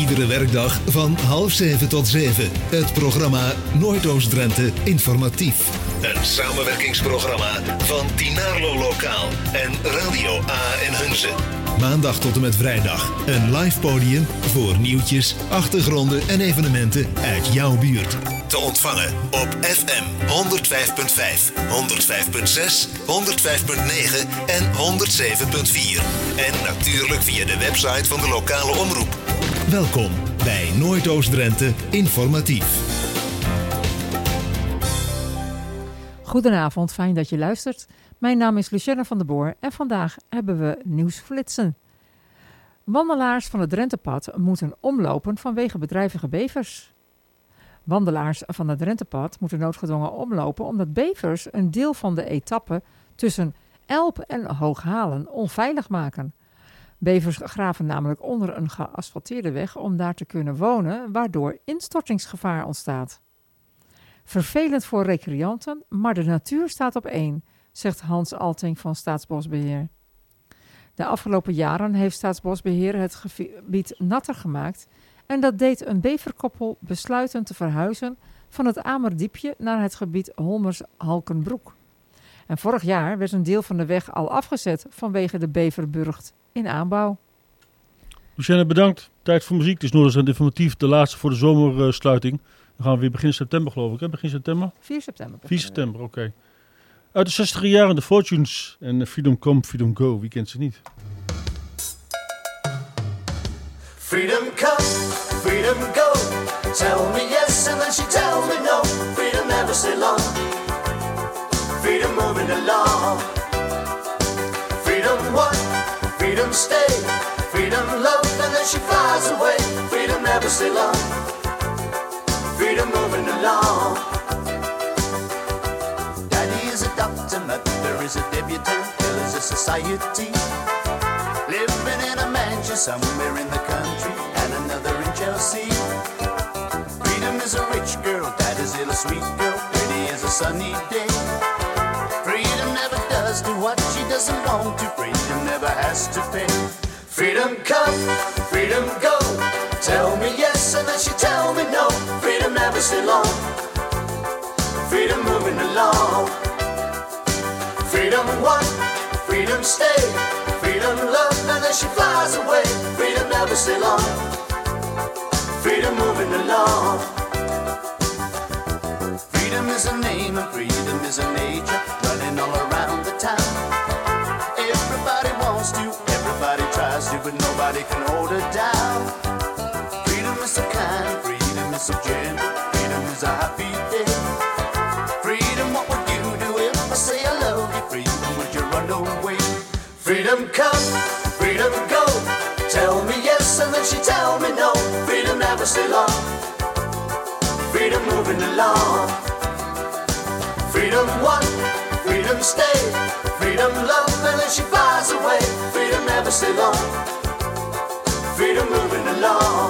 Iedere werkdag van 6:30 tot 7. Het programma Noordoost-Drenthe Informatief. Een samenwerkingsprogramma van Dinarlo Lokaal en Radio A in Hunze. Maandag tot en met vrijdag een live podium voor nieuwtjes, achtergronden en evenementen uit jouw buurt. Te ontvangen op FM 105.5, 105.6, 105.9 en 107.4. En natuurlijk via de website van de lokale omroep. Welkom bij Noordoost-Drenthe Informatief. Goedenavond, fijn dat je luistert. Mijn naam is Lucienne van der Boer en vandaag hebben we nieuwsflitsen. Wandelaars van het Drentepad moeten omlopen vanwege bedrijvige bevers. Wandelaars van het Drentepad moeten noodgedwongen omlopen omdat bevers een deel van de etappe tussen Elp en Hooghalen onveilig maken. Bevers graven namelijk onder een geasfalteerde weg om daar te kunnen wonen, waardoor instortingsgevaar ontstaat. Vervelend voor recreanten, maar de natuur staat op één, zegt Hans Alting van Staatsbosbeheer. De afgelopen jaren heeft Staatsbosbeheer het gebied natter gemaakt en dat deed een beverkoppel besluiten te verhuizen van het Amerdiepje naar het gebied Holmers-Halkenbroek. En vorig jaar werd een deel van de weg al afgezet vanwege de beverburgt in aanbouw. Lucienne, bedankt. Tijd voor muziek. Het is Noordoost Informatief, de laatste voor de zomersluiting. Dan gaan we weer begin september, geloof ik. Hè? Begin september? 4 september. 4 september, oké. Uit de 60 jaren de Fortunes en Freedom Come, Freedom Go. Wie kent ze niet? Freedom come, freedom go. Tell me yes and then she tells me no. Freedom never stay long. Freedom moving along. Freedom what? Freedom stay. Freedom love and then she flies away. Freedom never stay long. Freedom moving along. Daddy is a doctor, mother is a debutante, Bill is a society. Living in a mansion somewhere in the country and another in Chelsea. Freedom is a rich girl, dad is a sweet girl, pretty is a sunny day. Freedom never does do what she doesn't want to. Freedom never has to pay. Freedom come, freedom go. Tell me yes and then she tell me no. Freedom never stay long. Freedom moving along. Freedom what? Freedom stay. Freedom love and then she flies away. Freedom never stay long. Freedom moving along. Freedom is a name and freedom is a nature running all around the town. Everybody wants to, everybody tries to, but nobody can hold her down. Freedom is so kind, freedom is so gentle, freedom is a happy day. Freedom, what would you do if I say I love you? Freedom, would you run away? Freedom come, freedom go. Tell me yes and then she tell me no. Freedom never stay long. Freedom moving along. Freedom what? Freedom stay. Freedom love and then she flies away. Freedom never stay long. Freedom moving along.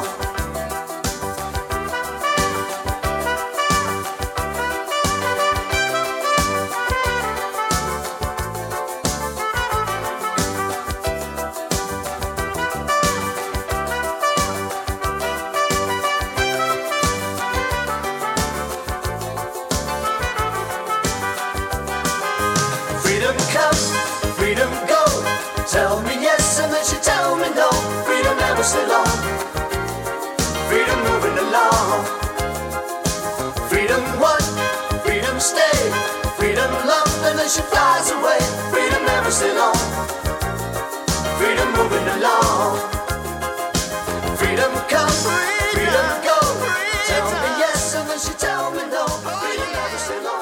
Tell me yes and then she tell me no. Freedom never stay long. Freedom moving along. Freedom what? Freedom stay. Freedom love and then she flies away. Freedom never stay long. Freedom moving along. Freedom come, freedom go. Tell me yes and then she tell me no. Freedom never stay long.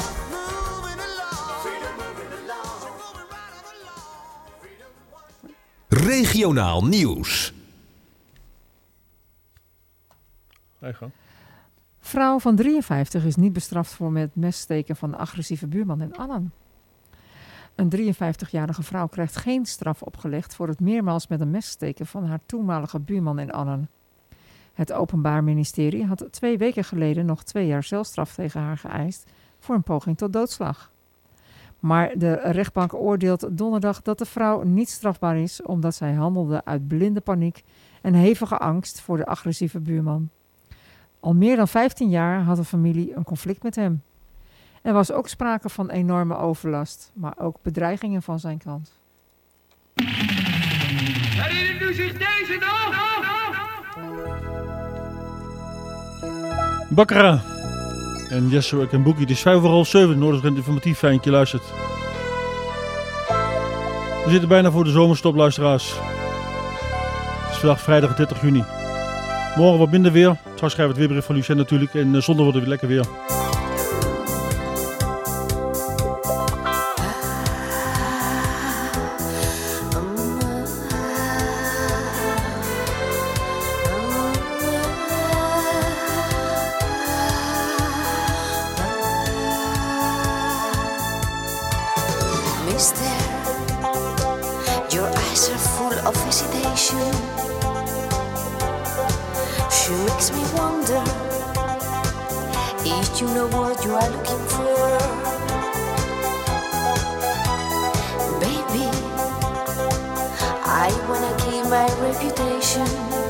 Regionaal nieuws. Vrouw van 53 is niet bestraft voor met mes steken van de agressieve buurman in Annen. Een 53-jarige vrouw krijgt geen straf opgelegd voor het meermaals met een mes steken van haar toenmalige buurman in Annen. Het Openbaar Ministerie had 2 weken geleden nog 2 jaar celstraf tegen haar geëist voor een poging tot doodslag. Maar de rechtbank oordeelt donderdag dat de vrouw niet strafbaar is omdat zij handelde uit blinde paniek en hevige angst voor de agressieve buurman. Al meer dan 15 jaar had de familie een conflict met hem. Er was ook sprake van enorme overlast, maar ook bedreigingen van zijn kant. Herinnert u zich deze nog? Baccarat en Jesse en Boogie. Het is 7:05, Noord-Drenthe Informatief. Fijn dat je luistert. We zitten bijna voor de zomerstop, luisteraars. Het is vandaag vrijdag 30 juni. Morgen wat minder weer. Straks schrijven we het weerbericht van Lucien natuurlijk. En zondag wordt het weer lekker weer. You know what you are looking for, baby. I wanna keep my reputation.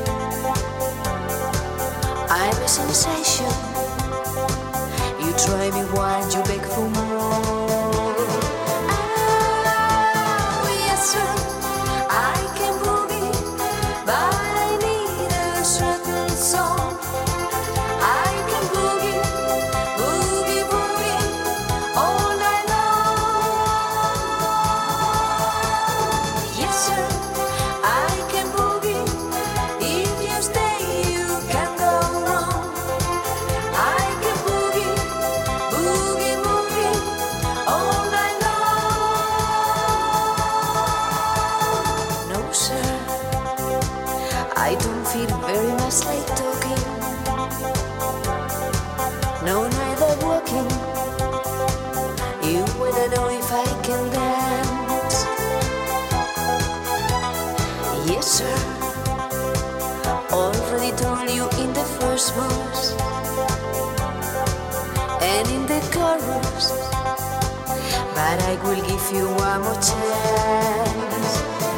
I'm a sensation. You try me once, you beg for more. Oh, yes sir, I can boogie, but I need a certain song. I can boogie, boogie, boogie, all night long. Yes sir, I can boogie. If you stay, you can go wrong. I can boogie, boogie, boogie, all night long. No sir, I don't feel very much like talking. No, neither walking. You wanna know if I can dance? Yes, sir. Already told you in the first verse and in the chorus, but I will give you one more chance.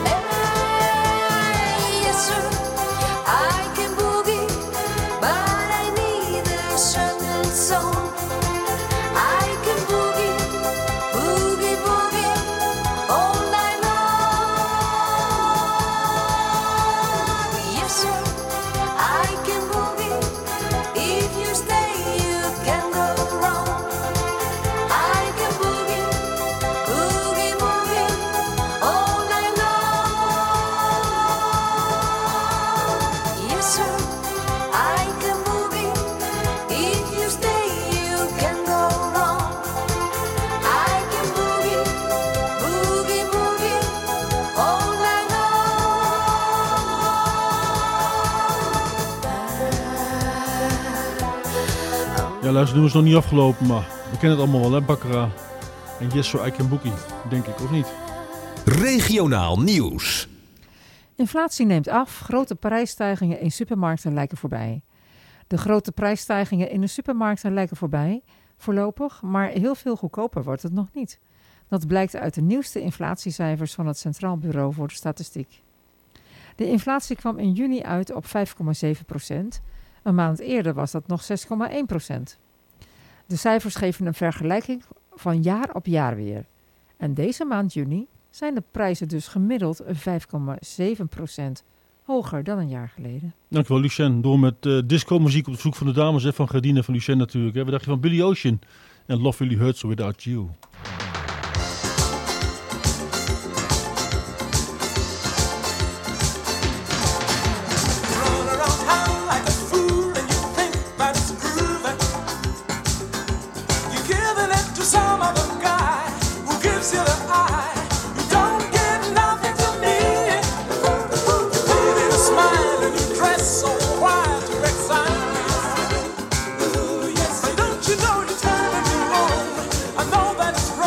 Hey, yes, sir. I can boogie, but I need a certain song. I can boogie, boogie, boogie, all night long. Yes sir, I can boogie. If you stay, you can go wrong. I can boogie, boogie, boogie, all night long. Yes sir, I can boogie. If you stay, you can go wrong. I can boogie, boogie, boogie, all night long. Ja, luister, doen we is nog niet afgelopen, maar we kennen het allemaal wel, hè? Baccarat en Yes So I Can Boogie, denk ik, of niet? Regionaal nieuws. Inflatie neemt af, grote prijsstijgingen in supermarkten lijken voorbij. De grote prijsstijgingen in de supermarkten lijken voorbij, voorlopig, maar heel veel goedkoper wordt het nog niet. Dat blijkt uit de nieuwste inflatiecijfers van het Centraal Bureau voor de Statistiek. De inflatie kwam in juni uit op 5,7%. Een maand eerder was dat nog 6,1%. De cijfers geven een vergelijking van jaar op jaar weer. En deze maand juni zijn de prijzen dus gemiddeld 5,7% hoger dan een jaar geleden. Dankjewel, Lucien. Door met disco-muziek op de zoek van de dames, hè, van Gardine en van Lucien natuurlijk. Hè. Wat dacht je van Billy Ocean en Love Really Hurts Without You? Run around town like a fool and you think that it's grooving. You're giving it to some other guy who gives you the eye. You don't get nothing from me. Baby, you smile and you dress so quiet to excite me. But don't you know you're turning me on? I know that it's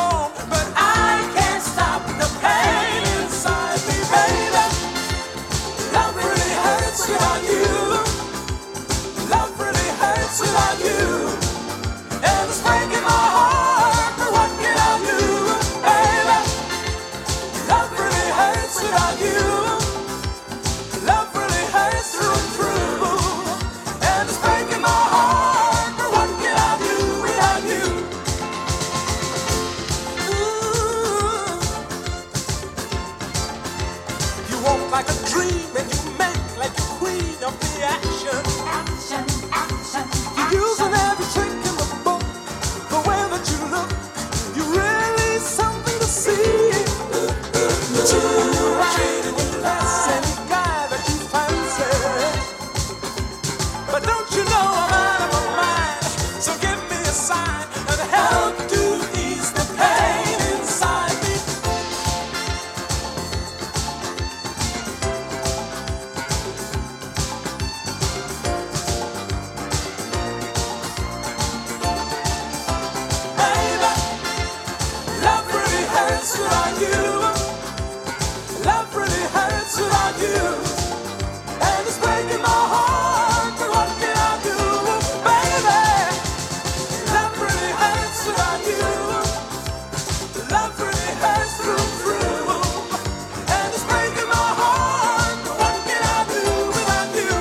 hurts without you. Love really hurts without you. And it's breaking my heart, but what can I do, baby? Love really hurts without you. Love really hurts through. And it's breaking my heart, but what can I do without you?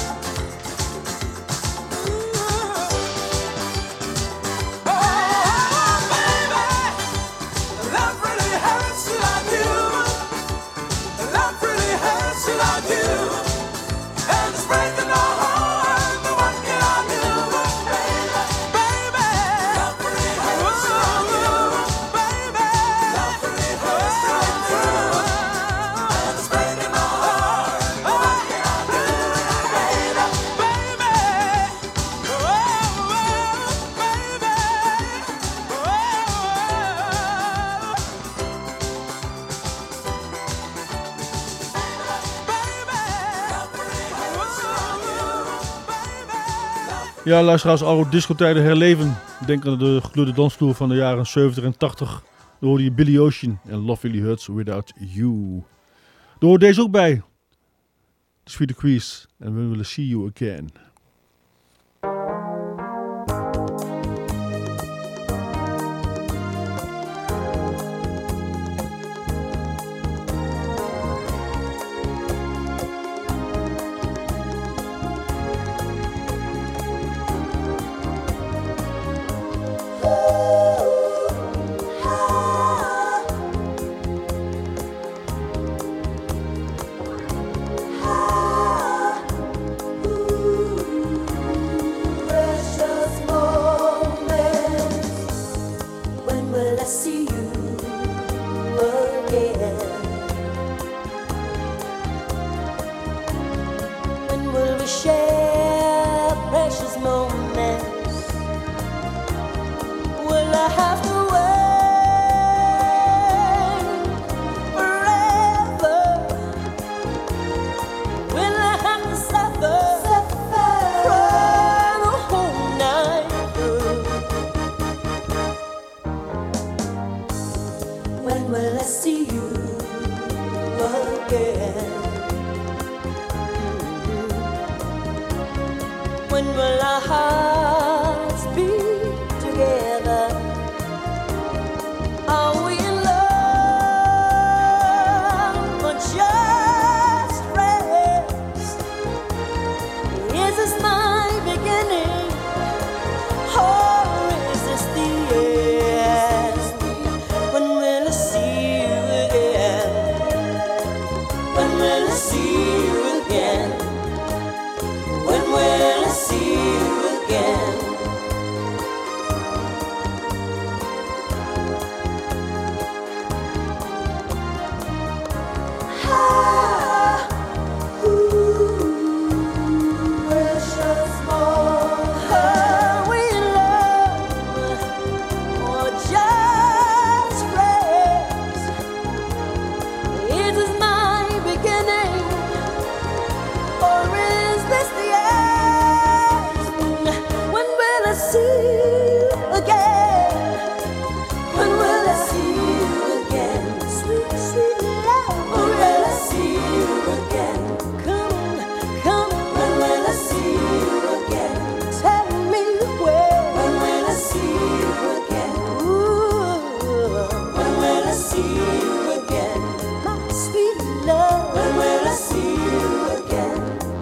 Oh, baby, love really hurts without you. Love really hurts without you. And it's breaking my heart, but what can I do, baby? Baby, love really hurts without you. Baby, love really hurts through. And it's breaking my heart, but what can I do, baby? Baby, oh, baby, Ja, luisteraars, oude discotijden herleven. Denk aan de gekleurde dansvloer van de jaren 70 en 80. Dan hoorde je Billy Ocean en Love Really Hurts Without You. Daar hoort deze ook bij. The Sweet Decrease and We Will See You Again. Precious moments, when will I see you again? When will we share precious moments? Will I have to wait forever? Will I have to suffer cry the whole night through? When will I see you again? When will our hearts be together? Are we in love or just friends? Is this my beginning or is this the end? When will I see you again? When will I see you again? When will I see you again? Ah, ooh, precious moment. Are we in love or just friends? Is this my beginning or is this the end? When will I see you again? When will I see you again? Sweet, sweet love. When will I see you again? Come, come. When will I see you again? Tell me when. When will I see you again? Ooh. When will I see you again? My sweet love. When will I see you again?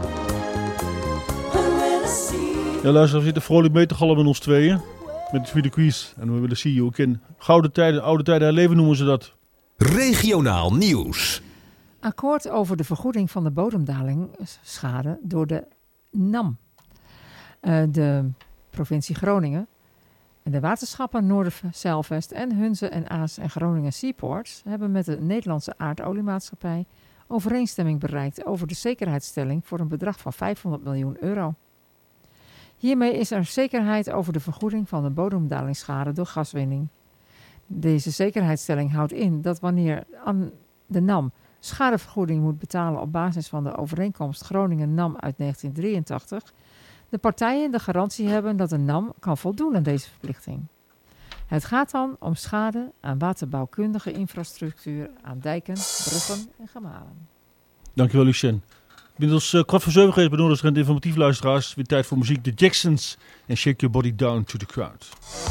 When will I see you? Ja, luister, we zitten vrolijk mee te galmen met ons tweeën. Met de Sweet Decrease en We Will See You Again. Gouden tijden, oude tijden herleven noemen ze dat. Regionaal nieuws. Akkoord over de vergoeding van de bodemdalingsschade door de NAM. De provincie Groningen en de waterschappen Noorderzeilvest en Hunze en Aas en Groningen Seaports hebben met de Nederlandse aardoliemaatschappij overeenstemming bereikt over de zekerheidsstelling voor een bedrag van €500 miljoen. Hiermee is er zekerheid over de vergoeding van de bodemdalingsschade door gaswinning. Deze zekerheidsstelling houdt in dat wanneer de NAM schadevergoeding moet betalen op basis van de overeenkomst Groningen-NAM uit 1983, de partijen de garantie hebben dat de NAM kan voldoen aan deze verplichting. Het gaat dan om schade aan waterbouwkundige infrastructuur, aan dijken, bruggen en gemalen. Dankjewel, Lucien. Inmiddels 6:15 geweest bij Noorderstrand Informatief luisteraars. Weer tijd voor muziek. The Jacksons en Shake Your Body Down to the Crowd.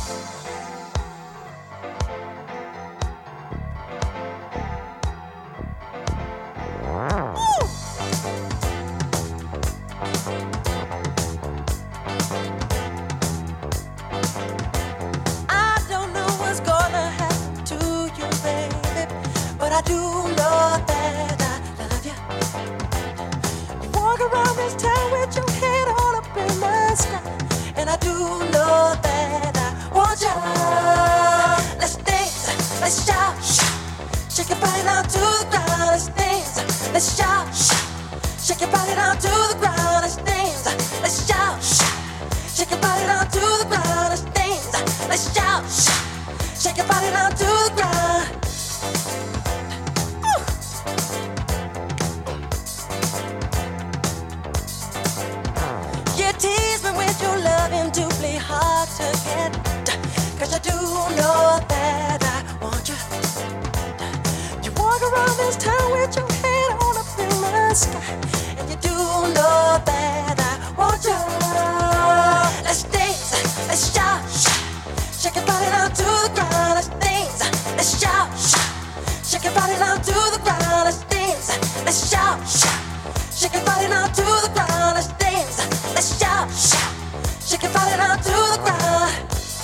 I don't know what's gonna happen to you, baby, but I do know that I love you. You walk around this town with your head all up in the sky, and I do know that I want you. Let's dance, let's shout, shake your body down to the ground. Let's dance, let's shout, shake your body down to the ground. Let's dance, let's shout, shake your body down to the ground. Let's dance, let's shout, shake your body down to the ground. Woo! You tease me with your loving doubly hard to get, 'cause I do know that I want you. You walk around this town with your head all up in the sky, and you do know that I want you. Let's dance, let's shout, shake your body down to the ground. Let's dance, let's shout, shake your body down to the ground. Let's dance, let's shout, shake your body down to the ground. Let's dance, let's shout, shake your body down to the ground.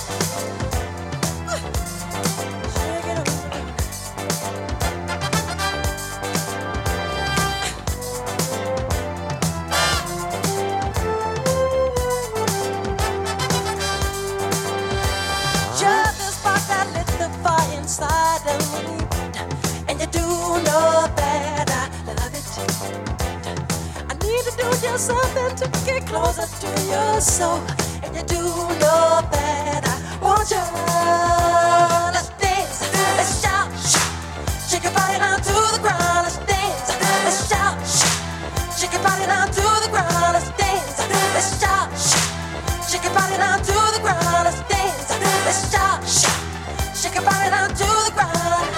Shake it up. Just the spark that lit the fire inside of me, and you do know that I love it. I need to do just something to get closer to your soul, and you do know that I want you. Let's dance, let's shout, shake your body down to the ground. Let's dance, let's shout, shake your body down to the ground. Let's dance, let's shout, shake your body down to the ground. Let's dance, let's shout, shake your body down to the ground.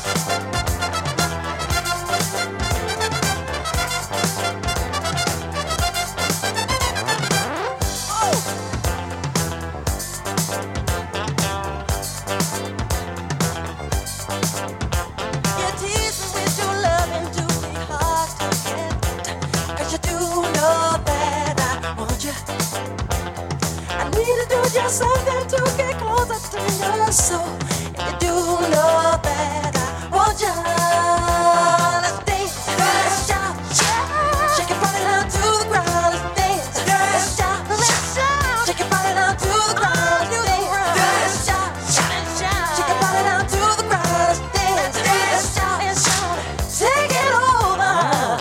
You tease me with your loving doubly hard to get, 'cause you do know that I want you. I need to do just something to get closer to your soul, and you do know that I want you. Let's dance, let's shout, shake your body down to the ground. Let's dance, let's shout, shake your body down to the ground. Let's dance, let's shout, shake your body down to the ground. Let's dance, let's shout, take it over.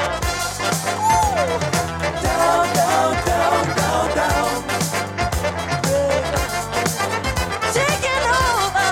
Ooh. Down, down, down, down, down. Take it over.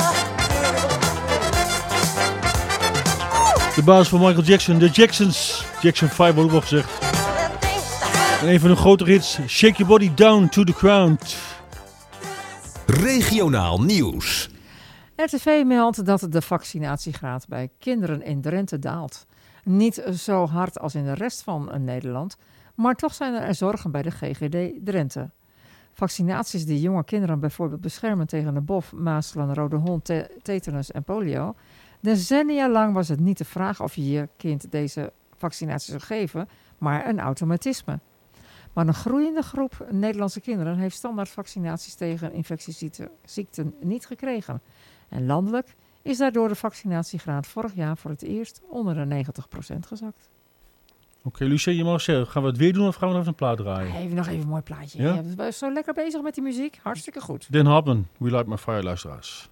De basis van Michael Jackson, de Jacksons. Jackson 5 wordt ook wel gezegd. En een van de grote hits, Shake Your Body Down to the Ground. Regionaal nieuws. RTV meldt dat de vaccinatiegraad bij kinderen in Drenthe daalt. Niet zo hard als in de rest van Nederland, maar toch zijn er zorgen bij de GGD Drenthe. Vaccinaties die jonge kinderen bijvoorbeeld beschermen tegen de bof, mazelen, rode hond, tetanus en polio. Decennia lang was het niet de vraag of je je kind deze vaccinatie zou geven, maar een automatisme. Maar een groeiende groep Nederlandse kinderen heeft standaard vaccinaties tegen infectieziekten niet gekregen. En landelijk is daardoor de vaccinatiegraad vorig jaar voor het eerst onder de 90% gezakt. Oké, Lucien, je mag zeggen, gaan we het weer doen of gaan we nog even een plaat draaien? Nog even een mooi plaatje. Ja? Je bent zo lekker bezig met die muziek. Hartstikke goed. Dan Hartman, We Light My Fire, luisteraars.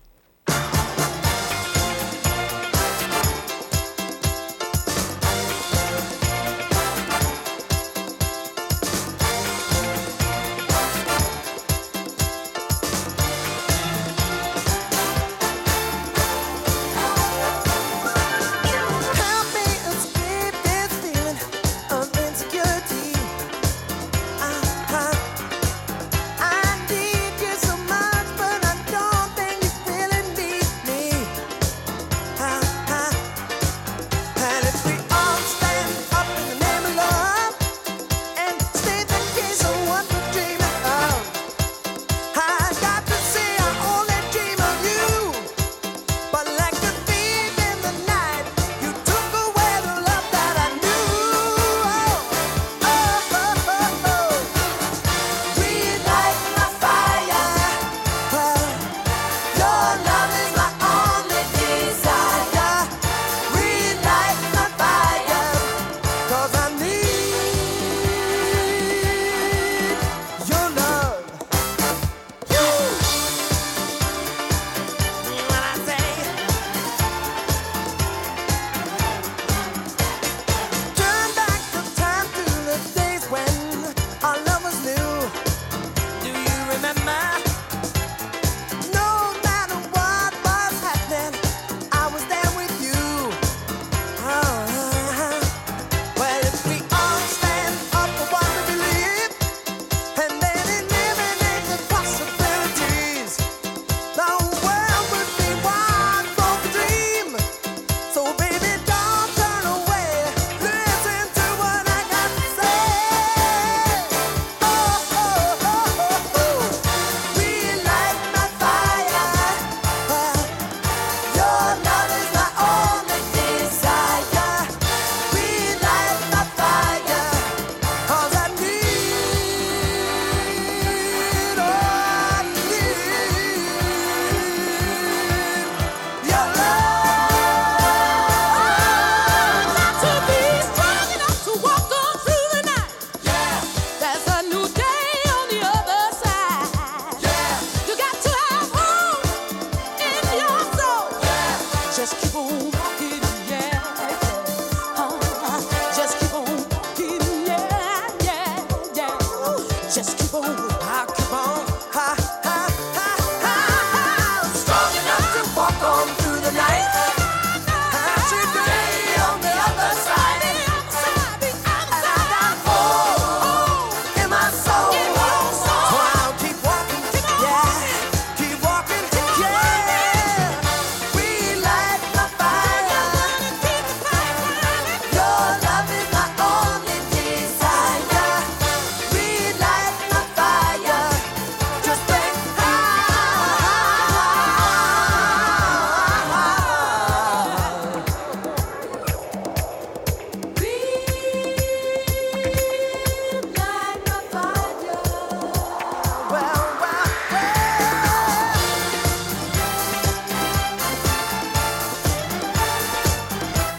Help me escape this feeling of insecurity. I need you so much, but I don't think you feel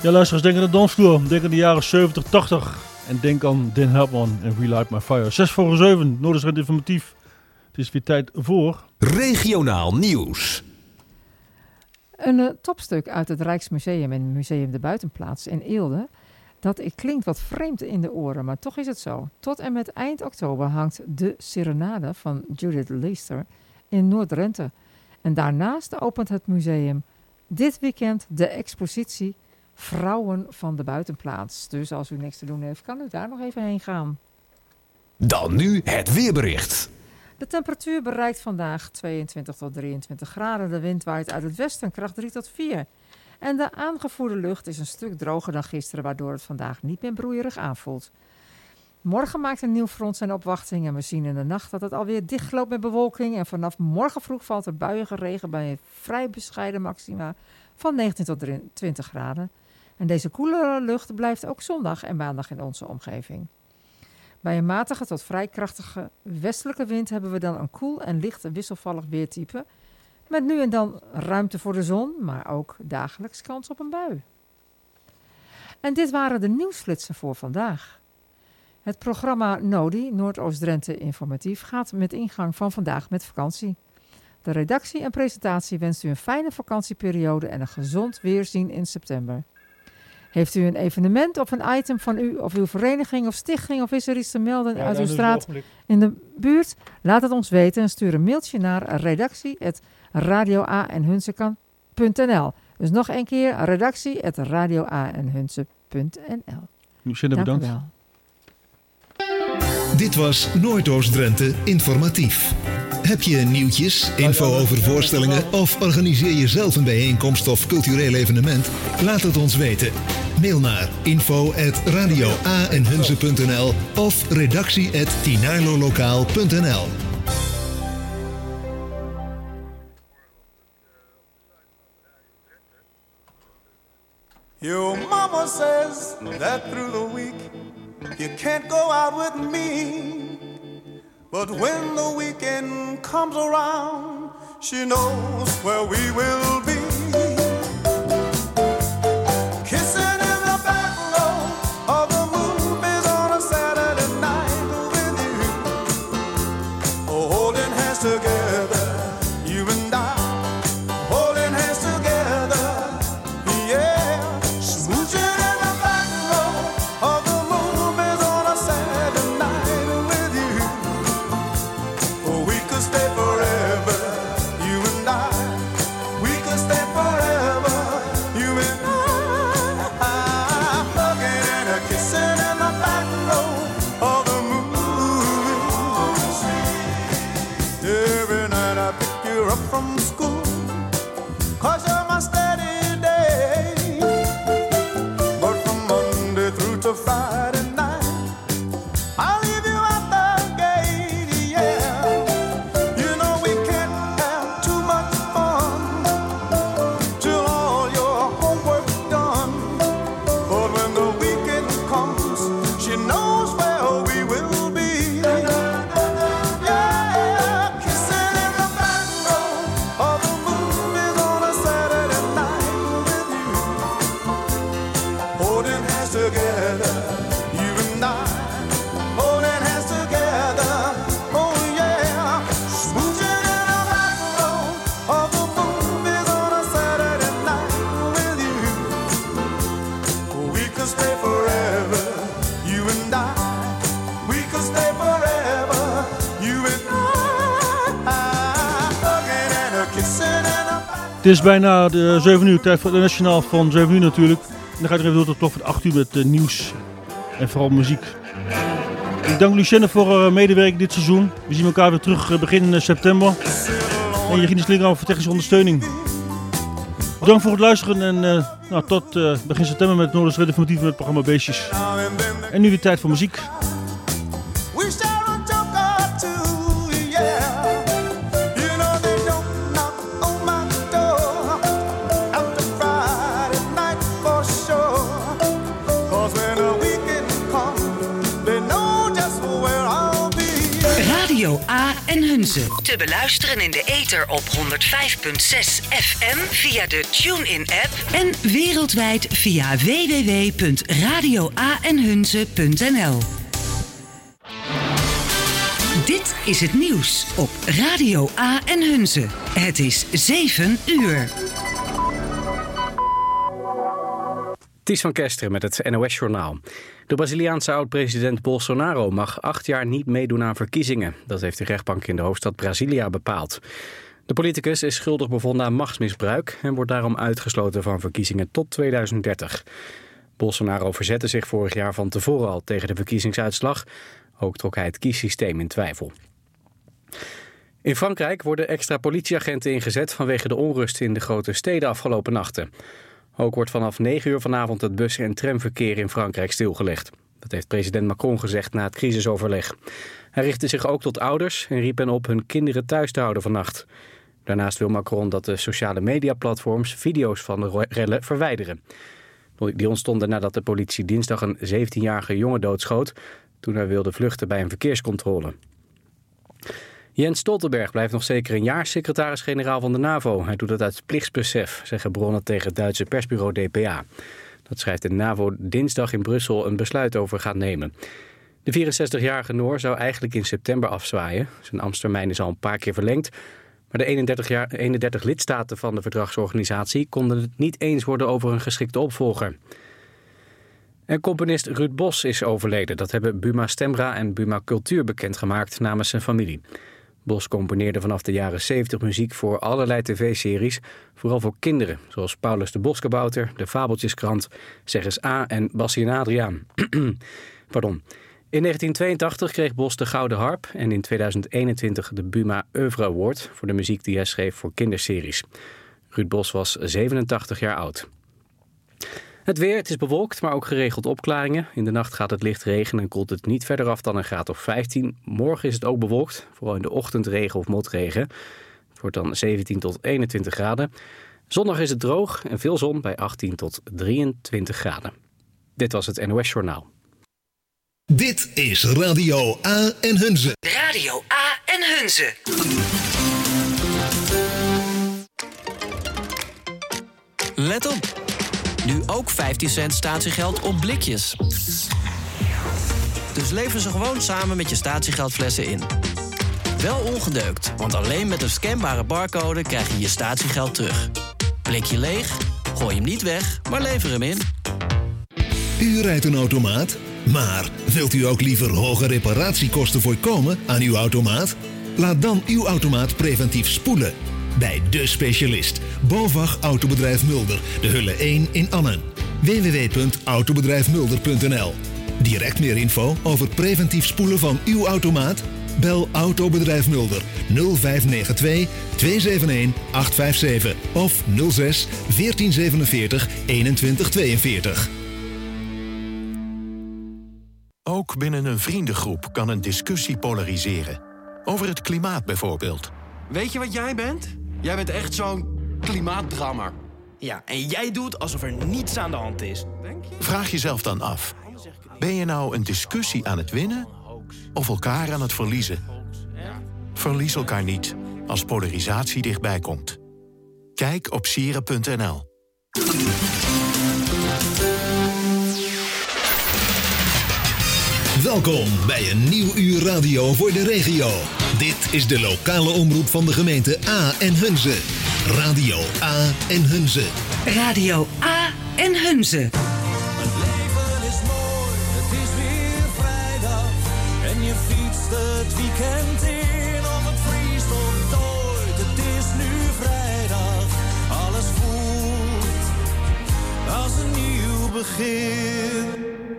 Ja, luisteraars, denk aan de dansvloer. Denk aan de jaren 70, 80. En denk aan Dan Helpman en Relight My Fire. 6:07, Noorderstrand Informatief. Het is weer tijd voor... Regionaal nieuws. Een topstuk uit het Rijksmuseum en Museum de Buitenplaats in Eelde. Dat klinkt wat vreemd in de oren, maar toch is het zo. Tot en met eind oktober hangt de Serenade van Judith Leester in Noord-Drenthe. En daarnaast opent het museum dit weekend de expositie Vrouwen van de Buitenplaats. Dus als u niks te doen heeft, kan u daar nog even heen gaan. Dan nu het weerbericht. De temperatuur bereikt vandaag 22 tot 23 graden. De wind waait uit het westen, kracht 3 tot 4. En de aangevoerde lucht is een stuk droger dan gisteren, waardoor het vandaag niet meer broeierig aanvoelt. Morgen maakt een nieuw front zijn opwachting en we zien in de nacht dat het alweer dichtloopt met bewolking. En vanaf morgen vroeg valt er buiige regen bij een vrij bescheiden maxima van 19 tot 20 graden. En deze koelere lucht blijft ook zondag en maandag in onze omgeving. Bij een matige tot vrij krachtige westelijke wind hebben we dan een koel en licht wisselvallig weertype. Met nu en dan ruimte voor de zon, maar ook dagelijks kans op een bui. En dit waren de nieuwsflitsen voor vandaag. Het programma Nodi, Noordoost-Drenthe Informatief, gaat met ingang van vandaag met vakantie. De redactie en presentatie wenst u een fijne vakantieperiode en een gezond weerzien in september. Heeft u een evenement of een item van u of uw vereniging of stichting of is er iets te melden uit uw straat in de buurt? Laat het ons weten en stuur een mailtje naar redactie@radioaenhunze.nl. Dus nog een keer redactie@radioaenhunze.nl. Lucienne, bedankt. Dank u wel. Dit was Noordoost-Drenthe Informatief. Heb je nieuwtjes, info over voorstellingen of organiseer je zelf een bijeenkomst of cultureel evenement? Laat het ons weten. Mail naar info@radioaenhunze.nl of redactie@tinarlolokaal.nl. Your mama says that through the week you can't go out with me. But when the weekend comes around, she knows where we will be. Kissing in the back row of the movies on a Saturday night with you. Holding hands together, you and I. Holding hands together, yeah. Smooching in the back row of the movies on a Saturday night with you. We could stay forever, you and I. We could stay forever, you and I. Hugging and a kissing in the back row of the movies. Every night I pick you up from school, 'cause you're my steady day. But from Monday through to Friday night, I'll leave you at the gate, yeah. You know we can't have too much fun till all your homework's done. But when the weekend comes, she knows where we will be. Yeah, kissing in the back row of the movies on a Saturday night with you. Holding hands together, you and I. Holding hands together, oh yeah. Smooching in the back row of the movies on a Saturday night with you. We could stay forever, you and I. We could stay forever, you and I. Hugging and a kissing and a Het is bijna de 7 uur, tijd voor het nationaal van 7 uur natuurlijk. En dan gaat er even door tot klok van 8 uur met nieuws en vooral muziek. Ik dank Lucienne voor medewerking dit seizoen. We zien elkaar weer terug begin september. En Regine Slingerhoff voor technische ondersteuning. Bedankt voor het luisteren en tot begin september met het Noorderstrand Informatief met het programma Beestjes. En nu weer tijd voor muziek. We share a joke or two, yeah. You know they don't knock on my door after Friday night for sure. 'Cause when the weekend comes, they know just where I'll be. Radio A en Hunze. Te beluisteren in de ether op 105.6 FM via de TuneIn-app en wereldwijd via www.radioaenhunze.nl. Dit is het nieuws op Radio A en Hunze. Het is 7 uur. Ties van Kesteren met het NOS-journaal. De Braziliaanse oud-president Bolsonaro mag 8 jaar niet meedoen aan verkiezingen. Dat heeft de rechtbank in de hoofdstad Brasilia bepaald. De politicus is schuldig bevonden aan machtsmisbruik en wordt daarom uitgesloten van verkiezingen tot 2030. Bolsonaro verzette zich vorig jaar van tevoren al tegen de verkiezingsuitslag. Ook trok hij het kiessysteem in twijfel. In Frankrijk worden extra politieagenten ingezet vanwege de onrust in de grote steden afgelopen nachten. Ook wordt vanaf 9 uur vanavond het bus- en tramverkeer in Frankrijk stilgelegd. Dat heeft president Macron gezegd na het crisisoverleg. Hij richtte zich ook tot ouders en riep hen op hun kinderen thuis te houden vannacht. Daarnaast wil Macron dat de sociale mediaplatforms video's van de rellen verwijderen. Die ontstonden nadat de politie dinsdag een 17-jarige jongen doodschoot toen hij wilde vluchten bij een verkeerscontrole. Jens Stoltenberg blijft nog zeker een jaar secretaris-generaal van de NAVO. Hij doet het uit plichtsbesef, zeggen bronnen tegen het Duitse persbureau DPA. Dat schrijft de NAVO dinsdag in Brussel een besluit over gaat nemen. De 64-jarige Noor zou eigenlijk in september afzwaaien. Zijn ambtstermijn is al een paar keer verlengd. Maar de 31 lidstaten van de verdragsorganisatie konden het niet eens worden over een geschikte opvolger. En componist Ruud Bos is overleden. Dat hebben Buma Stemra en Buma Cultuur bekendgemaakt namens zijn familie. Bos componeerde vanaf de jaren 70 muziek voor allerlei tv-series, vooral voor kinderen, zoals Paulus de Boskabouter, De Fabeltjeskrant, Zeg eens A en Bassie en Adriaan. Pardon. In 1982 kreeg Bos de Gouden Harp en in 2021 de Buma Oeuvre Award voor de muziek die hij schreef voor kinderseries. Ruud Bos was 87 jaar oud. Het weer, het is bewolkt, maar ook geregeld opklaringen. In de nacht gaat het licht regenen en koelt het niet verder af dan een graad of 15. Morgen is het ook bewolkt, vooral in de ochtend regen of motregen. Het wordt dan 17 tot 21 graden. Zondag is het droog en veel zon bij 18 tot 23 graden. Dit was het NOS Journaal. Dit is Radio A en Hunze. Radio A en Hunze. Let op. Nu ook 15 cent statiegeld op blikjes. Dus lever ze gewoon samen met je statiegeldflessen in. Wel ongedeukt, want alleen met een scanbare barcode krijg je je statiegeld terug. Blikje leeg? Gooi hem niet weg, maar lever hem in. U rijdt een automaat, maar wilt u ook liever hoge reparatiekosten voorkomen aan uw automaat? Laat dan uw automaat preventief spoelen. Bij De Specialist, BOVAG Autobedrijf Mulder, de Hulle 1 in Annen. www.autobedrijfmulder.nl. Direct meer info over preventief spoelen van uw automaat? Bel Autobedrijf Mulder 0592 271 857 of 06 1447 2142. Ook binnen een vriendengroep kan een discussie polariseren. Over het klimaat bijvoorbeeld. Weet je wat jij bent? Jij bent echt zo'n klimaatdrammer. Ja, en jij doet alsof er niets aan de hand is. Vraag jezelf dan af. Ben je nou een discussie aan het winnen of elkaar aan het verliezen? Verlies elkaar niet als polarisatie dichtbij komt. Kijk op sieren.nl. Welkom bij een nieuw uur radio voor de regio. Dit is de lokale omroep van de gemeente A en Hunze. Radio A en Hunze. Radio A en Hunze. Het leven is mooi, het is weer vrijdag. En je fietst het weekend in, of het vriest of dooit. Het is nu vrijdag, alles voelt als een nieuw begin.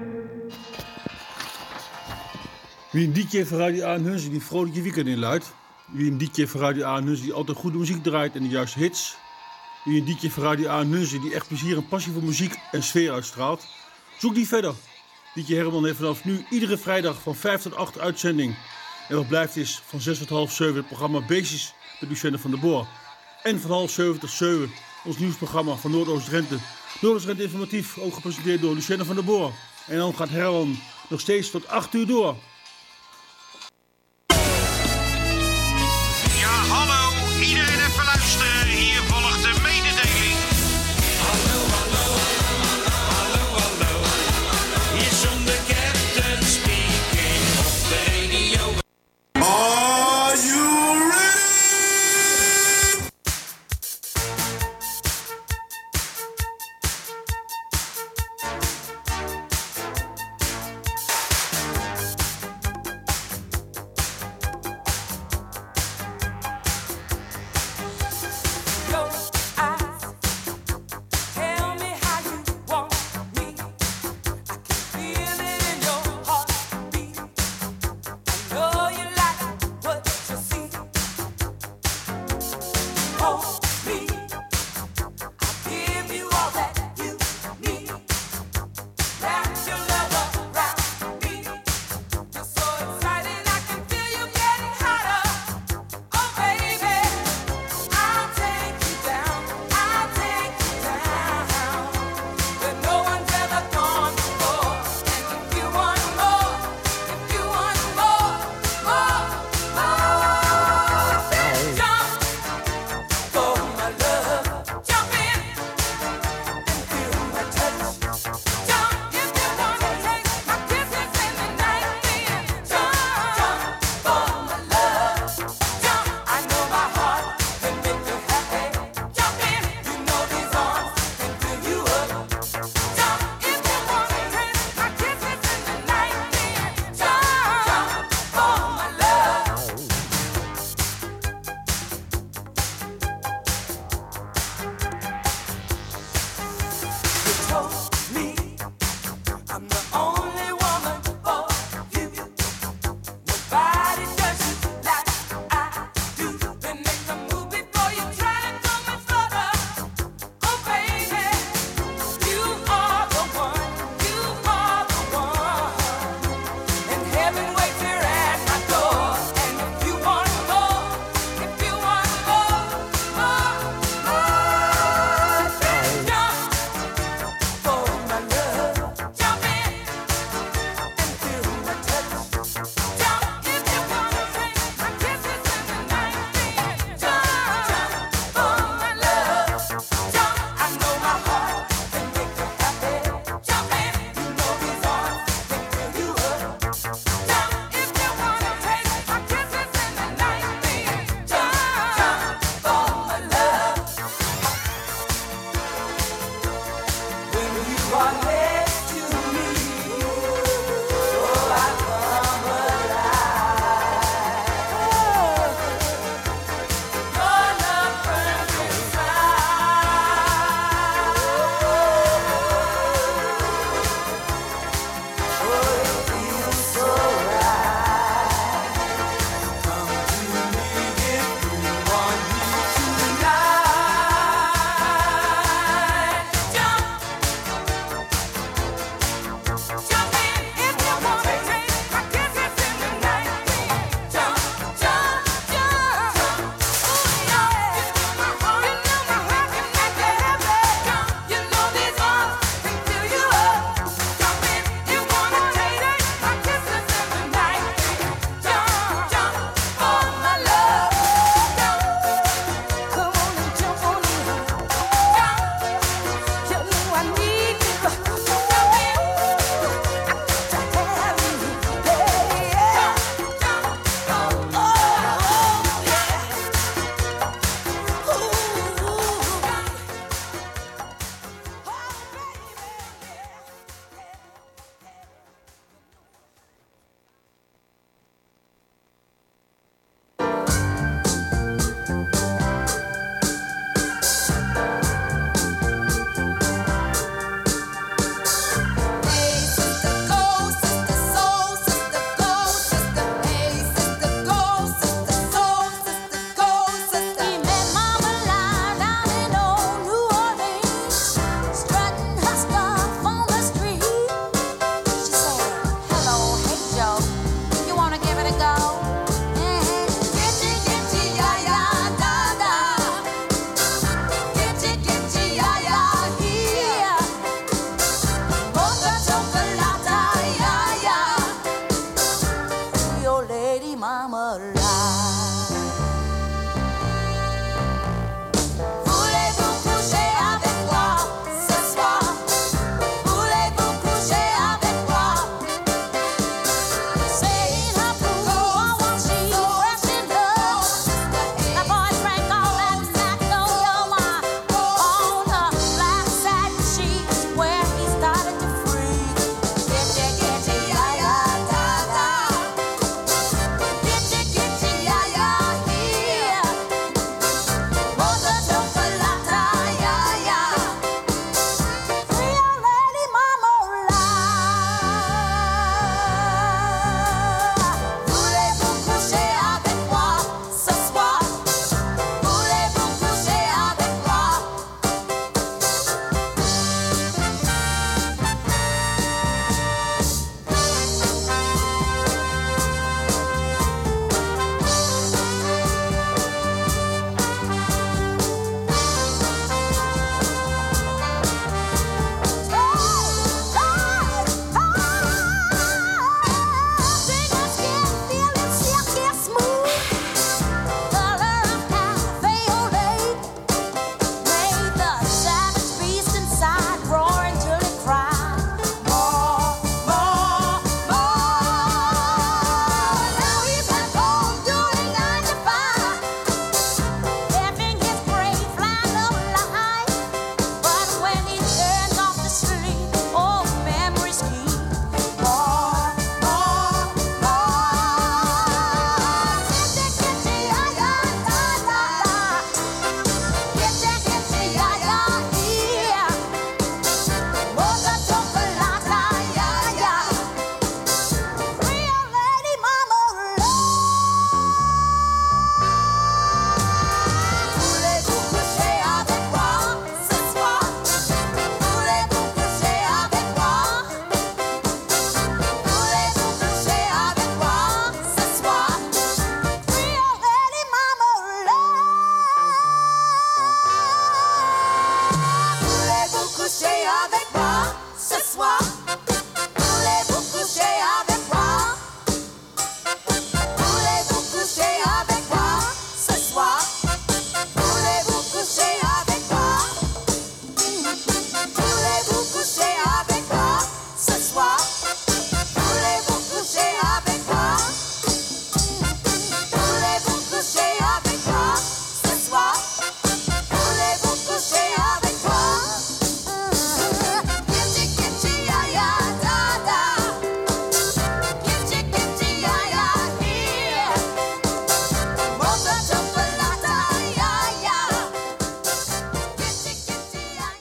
Wie een DJ van Radio A en Hunze die vrolijk je weekend inluidt. Wie een DJ van Radio A en Hunze die altijd goede muziek draait en de juiste hits. Wie een DJ van Radio A en Hunze die echt plezier en passie voor muziek en sfeer uitstraalt. Zoek die verder. DJ Herman heeft vanaf nu iedere vrijdag van 5 tot 8 uitzending. En wat blijft is van 6 tot half 7 het programma Beestjes met Lucenne van der Boor. En van half 7 tot 7 ons nieuwsprogramma van Noordoost-Drenthe. Noordoost-Drenthe Informatief, ook gepresenteerd door Lucenne van der Boor. En dan gaat Herman nog steeds tot 8 uur door.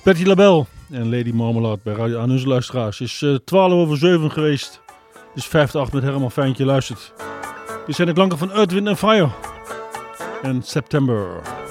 Patti LaBelle en Lady Marmalade bij Radio aan onze luisteraars. Het is 7:12 geweest. Het is 5-8 met Herman Fijntje luistert. Dit zijn de klanken van Earth, Wind & Fire en September.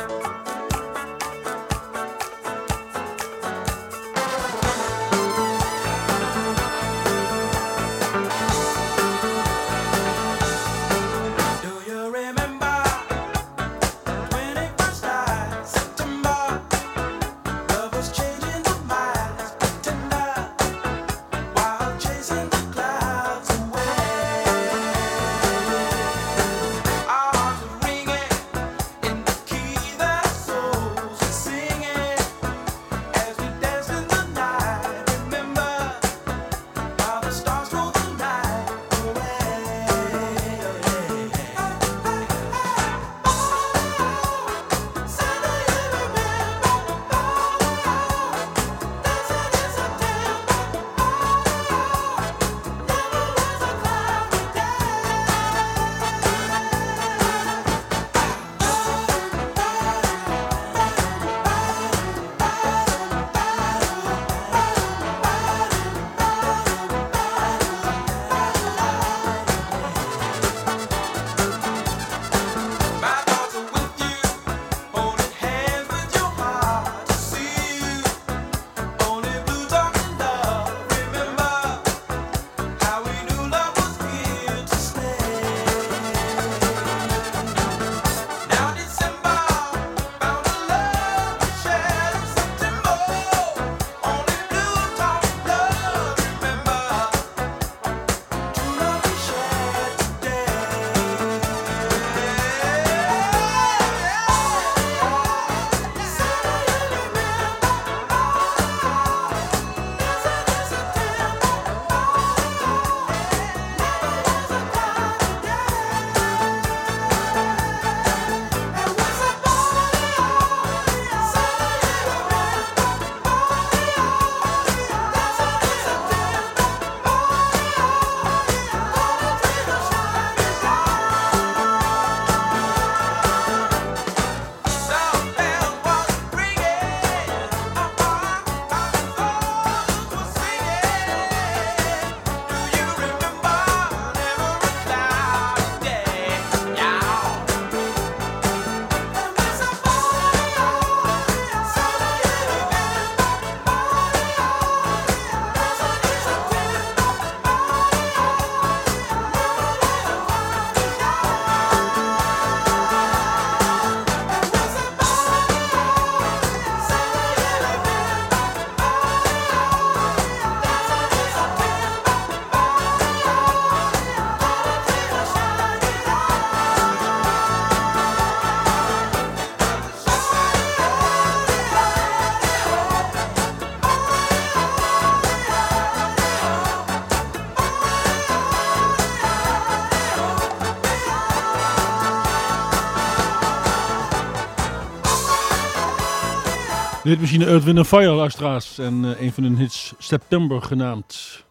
De hitmachine Earth, Wind & Fire, luisteraars. En een van hun hits, September genaamd.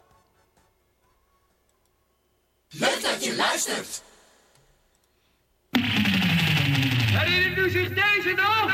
Leuk dat je luistert. Herinnert u zich deze nog?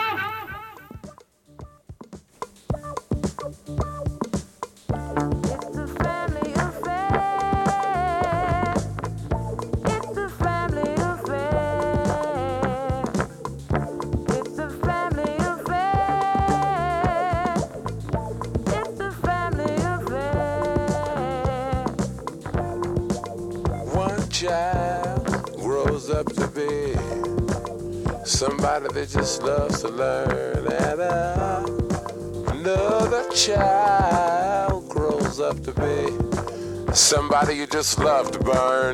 Child grows up to be somebody that just loves to learn, and another child grows up to be somebody you just love to burn.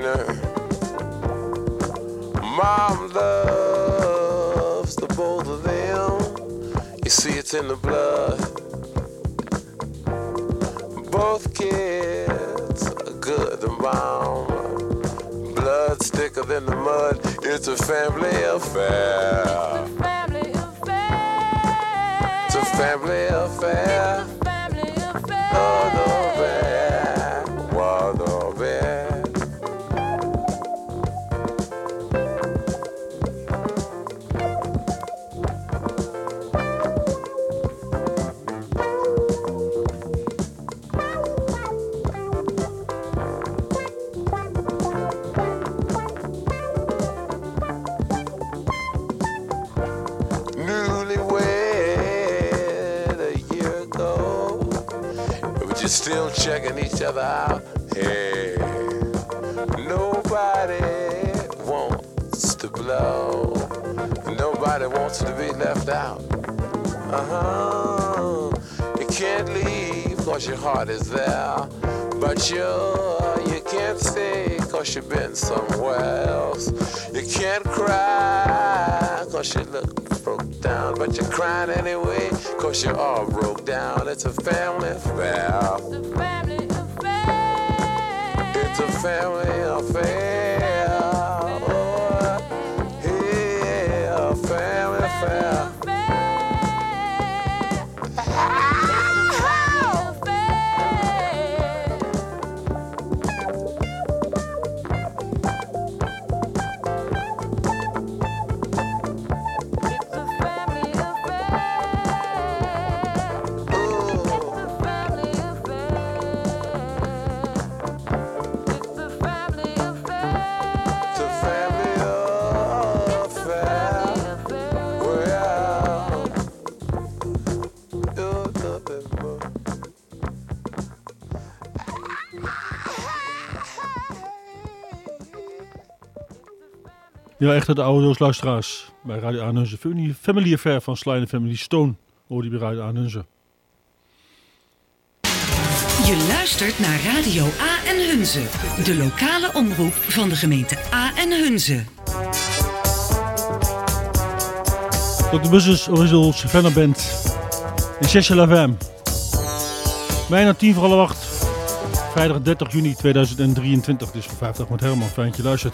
Mom loves the both of them. You see, it's in the blood. Both kids are good to mom. Blood's thicker than the mud. It's a family affair. It's a family affair. Oh, no, bad. Wow, no, bad. still checking each other out. Hey, nobody wants to blow. Nobody wants to be left out. You can't leave cause your heart is there. But you can't stay cause you've been somewhere else. You can't cry cause you look broke down. But you're crying anyway cause you're all broke down. It's a family affair. It's a family affair. Oh, yeah, a family affair. Ja, echt de oude doos luisteraars. Bij Radio Aanhunze. Family Affair van Sly and Family Stone. Hoor die bij Radio Aanhunze. Je luistert naar Radio A en Hunze. De lokale omroep van de gemeente A en Hunze. Dr. Buzz's Original Savannah Band. In Cherche la Femme. Bijna 8:50. Vrijdag 30 juni 2023. Het is voor 50 met Herman. Fijn dat je luistert.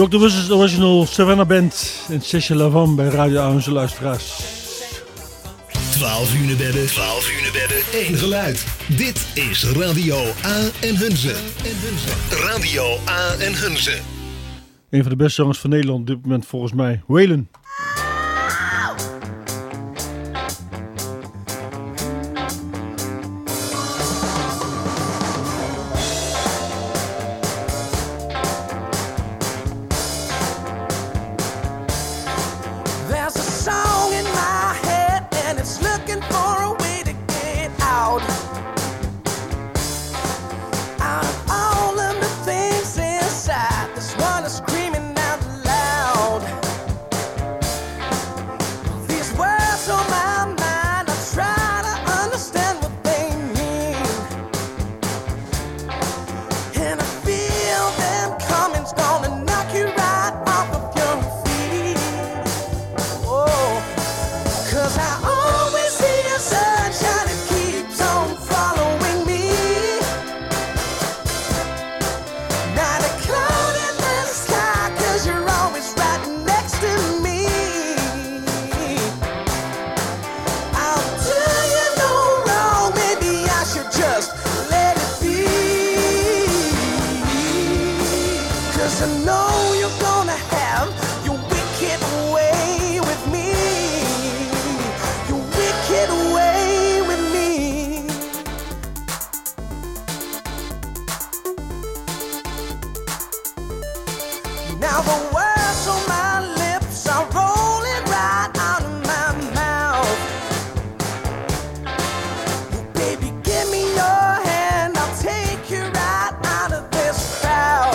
Dr. Buzz's Original Savannah Band en Session Lavan bij Radio A, onze luisteraars. 12 uur bedden, 12 uur bedden, één geluid. Dit is Radio A en Hunze. Radio A en Hunze. Een van de beste zangers van Nederland op dit moment volgens mij, Waylon. There's a song in my head and it's looking for a way to get out. Out of all of the things inside, this one is screaming out loud. These words on my mind, I try to understand what they mean. And I feel them coming, it's gonna knock you right off of your feet. Oh, 'cause I always see a sunshine, it keeps on following me. Not a cloud in the sky, 'cause you're always right next to me. I'll do you no wrong, maybe I should just let it be. 'Cause I know you're gonna have your wicked way with me. Your wicked way with me. Now the words on my lips are rolling right out of my mouth. Baby, give me your hand, I'll take you right out of this crowd.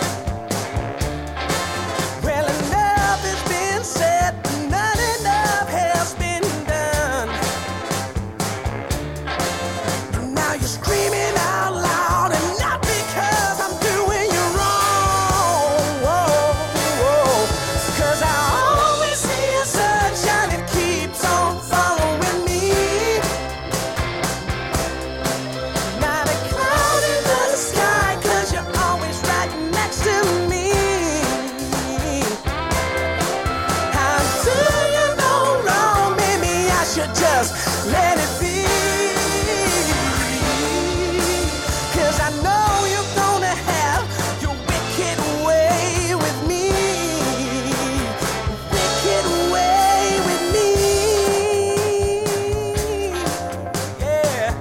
Well, enough has been said, but not enough has been done. Now you're screaming out loud, and not because I'm doing you wrong. 'Cause I always see a sunshine, it keeps on following me. Not a cloud in the sky, 'cause you're always right next to me. How do you know wrong? Maybe I should just let it be. 'Cause I know you're gonna have your wicked way with me. Wicked way with me. Yeah.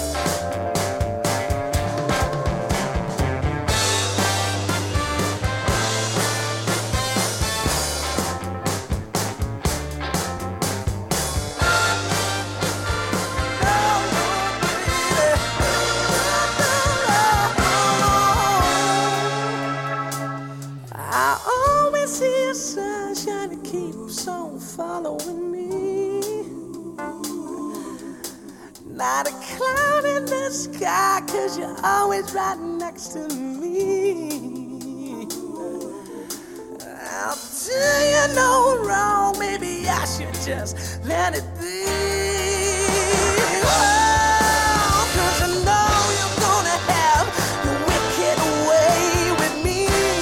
I always see a sunshine that keeps on following me. Not a cloud in the sky, 'cause you're always right next to me. Now, do you know wrong? Maybe I should just let it be. Oh, 'cause I know you're gonna have your wicked way with me.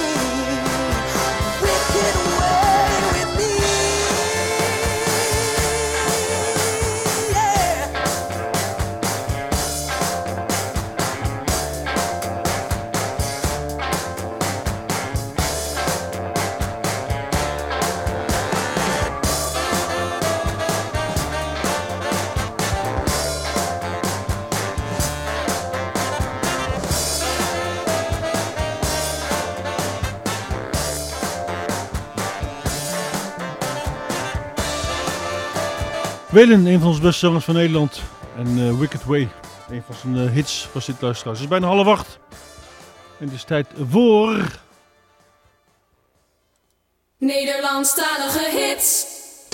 Wicked way with me. Yeah. Waylon, een van onze beste zangers van Nederland. En Wicked Way, een van zijn hits was dit, luisteraars. Het is bijna 7:30. En het is tijd voor... Nederlandstalige hits.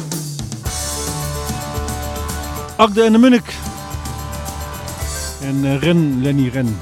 Agde en de Munnik. En Ren, Lenny Ren.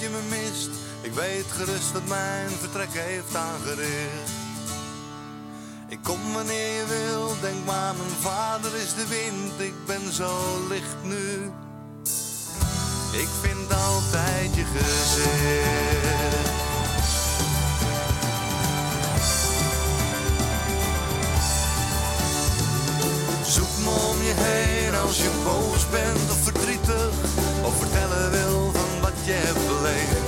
je me mist. Ik weet gerust wat mijn vertrek heeft aangericht. Ik kom wanneer je wil, denk maar mijn vader is de wind. Ik ben zo licht nu. Ik vind altijd je gezicht. Zoek me om je heen als je boos bent of verdrietig, of vertellen wil van wat je hebt beleefd.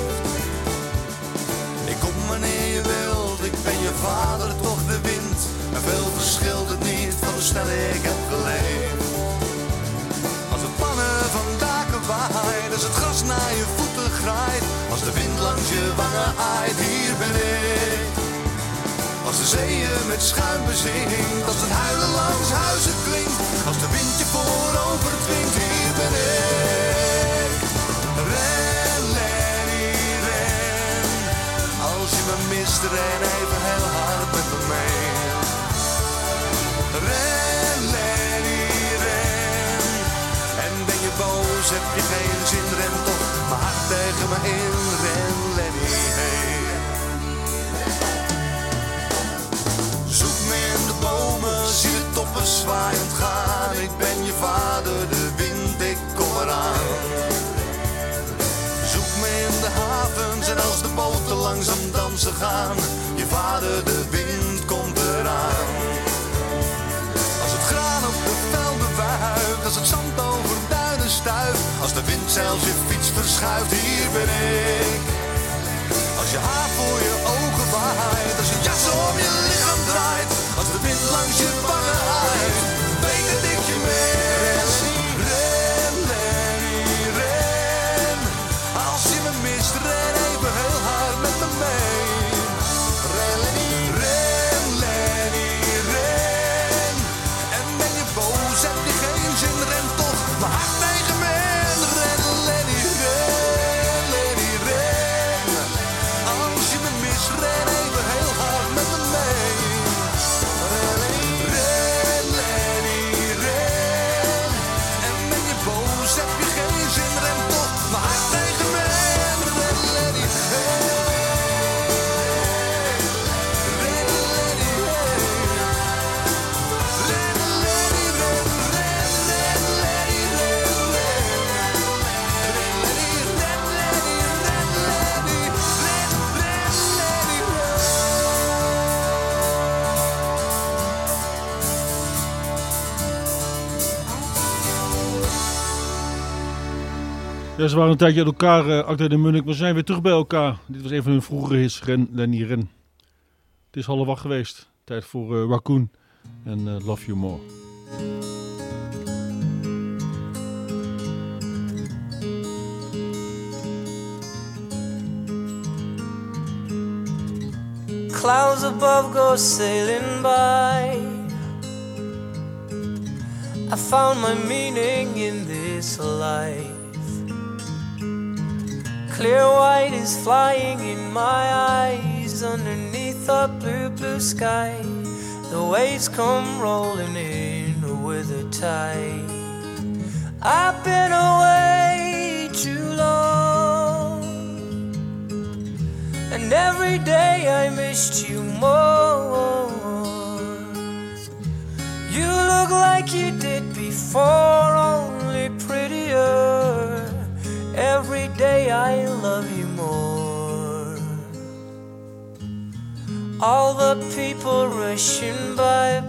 Ik kom wanneer je wilt, ik ben je vader, toch de wind. En veel verschilt het niet van hoe snel ik heb geleefd. Als de pannen van daken waait, als het gras naar je voeten graait, als de wind langs je wangen aait, hier ben ik. Als de zeeën met schuim bezinkt, als het huilen langs huizen klinkt, als de wind je voorover dwingt, hier ben ik. Ren, Lenny, ren. Als je me mist, ren even heel hard met me mee. Ren, Lenny, ren. En ben je boos, heb je geen zin, ren toch mijn hart tegen me in. Ren, Lenny, hey. Zoek me in de bomen, zie de toppen zwaaiend gaan. Ik ben je vader, de wind, ik kom eraan. Zoek me in de havens en als de boten langzaam dansen gaan. Je vader, de wind, komt eraan. Als het graan op de velden wuift, als het zand over duinen stuift, als de wind zelfs je fiets verschuift, hier ben ik. Als je haar voor je ogen waait, als je jas om je lichaam draait, als de wind langs je wangen aait, weet dat ik je mis. Ren, Lenny, ren. Als je me mist, ren even heel hard met me mee. Ren, Lenny, ren, Lenny, ren. En ben je boos, heb je geen zin, ren toch mijn hart tegen me in. Ren, Lenny, ren, Lenny, ren. Als je me mist, ren even heel hard met me mee. Ren, Lenny, ren. En ben je boos, heb je geen zin, ren toch mijn hart tegen me in. Ren, Lenny, hey. Ren, Lenny, hey. Ren, Lenny, ren, ren, ren, Lenny, ren, ren. Ren, Lenny, ren, Lenny, ren, Lenny, ren, ren, Lenny, Ja, ze waren een tijdje uit elkaar, Acta de Munnik, maar ze zijn weer terug bij elkaar. Dit was een van hun vroegere hits, Ren, Lenny, ren. Het is 7:30 geweest. Tijd voor Raccoon en Love You More. Clouds above go sailing by. I found my meaning in this life. Clear white is flying in my eyes underneath a blue, blue sky. The waves come rolling in with the tide. I've been away too long, and every day I missed you more. You look like you did before, only prettier. Every day I love you more. All the people rushing by,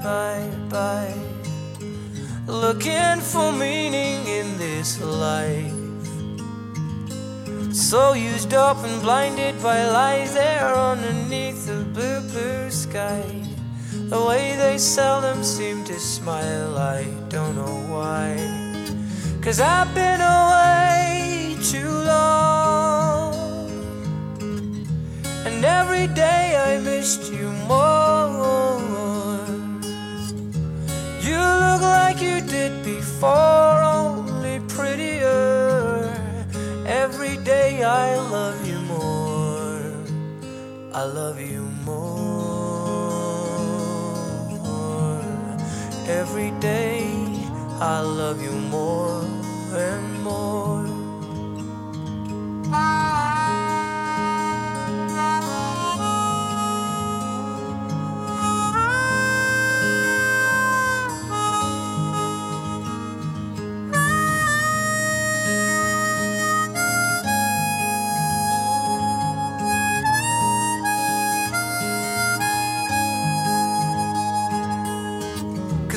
looking for meaning in this life. So used up and blinded by lies there underneath the blue, blue sky. The way they seldom seem to smile, I don't know why. 'Cause I've been away too long, and every day I missed you more. You look like you did before, only prettier. Every day I love you more. I love you more. Every day I love you more and more.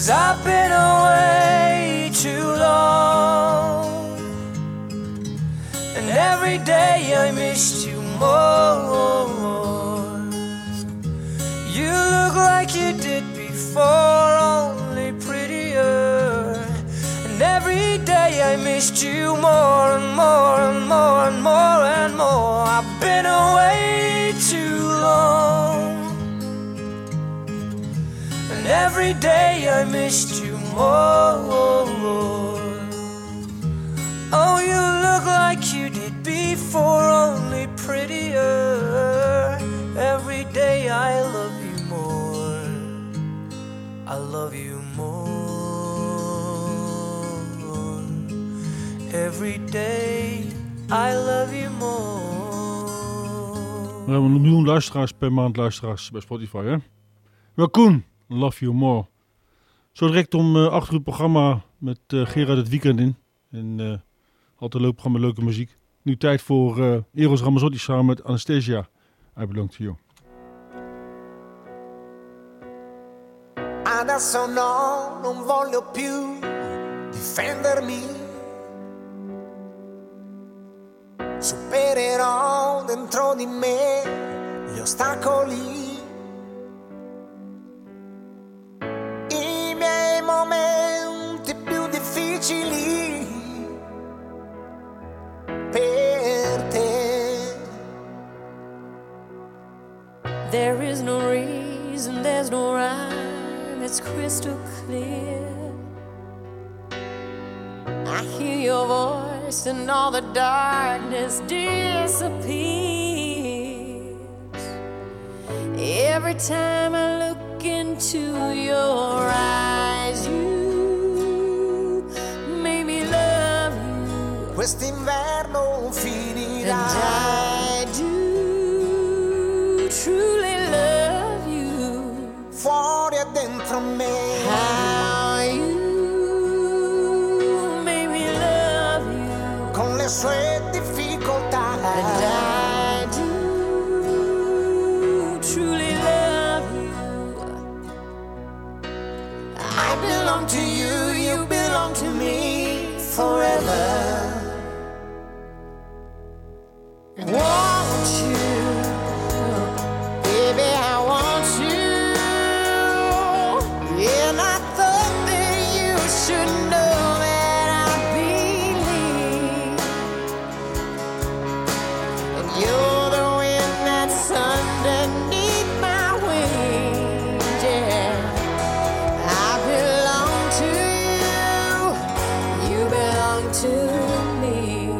'cause I've been away too long, and every day I missed you more. You look like you did before, only prettier, and every day I missed you more and more and more and more and more. I've been away too long, and every day I missed you more. Oh, you look like you did before, only prettier. Every day I love you more, I love you more. Every day I love you more. We hebben 1 miljoen luisteraars per maand, luisteraars bij Spotify, hè? Raccoon, Love You More. Zo direct om 8 uur programma met Gerard het weekend in. En altijd een leuk programma, leuke muziek. Nu tijd voor Eros Ramazzotti samen met Anastasia. I Belong To You. Adesso no, non voglio più difendermi. Supererò dentro di me gli ostacoli, i miei momenti più difficili per te. There is no reason, there's no rhyme, it's crystal clear. I hear your voice and all the darkness disappears. Every time I look into your eyes, you make me love you. Quest'inverno finirà. And I do truly love you. Fuori e dentro me. How you make me love you. Con le sue difficoltà. And I do truly love you. I belong to you, you belong to me forever. Want you, baby, I want you. And I thought that you should know that I believe. And you're the wind that's underneath my wings, yeah. I belong to you, you belong to me.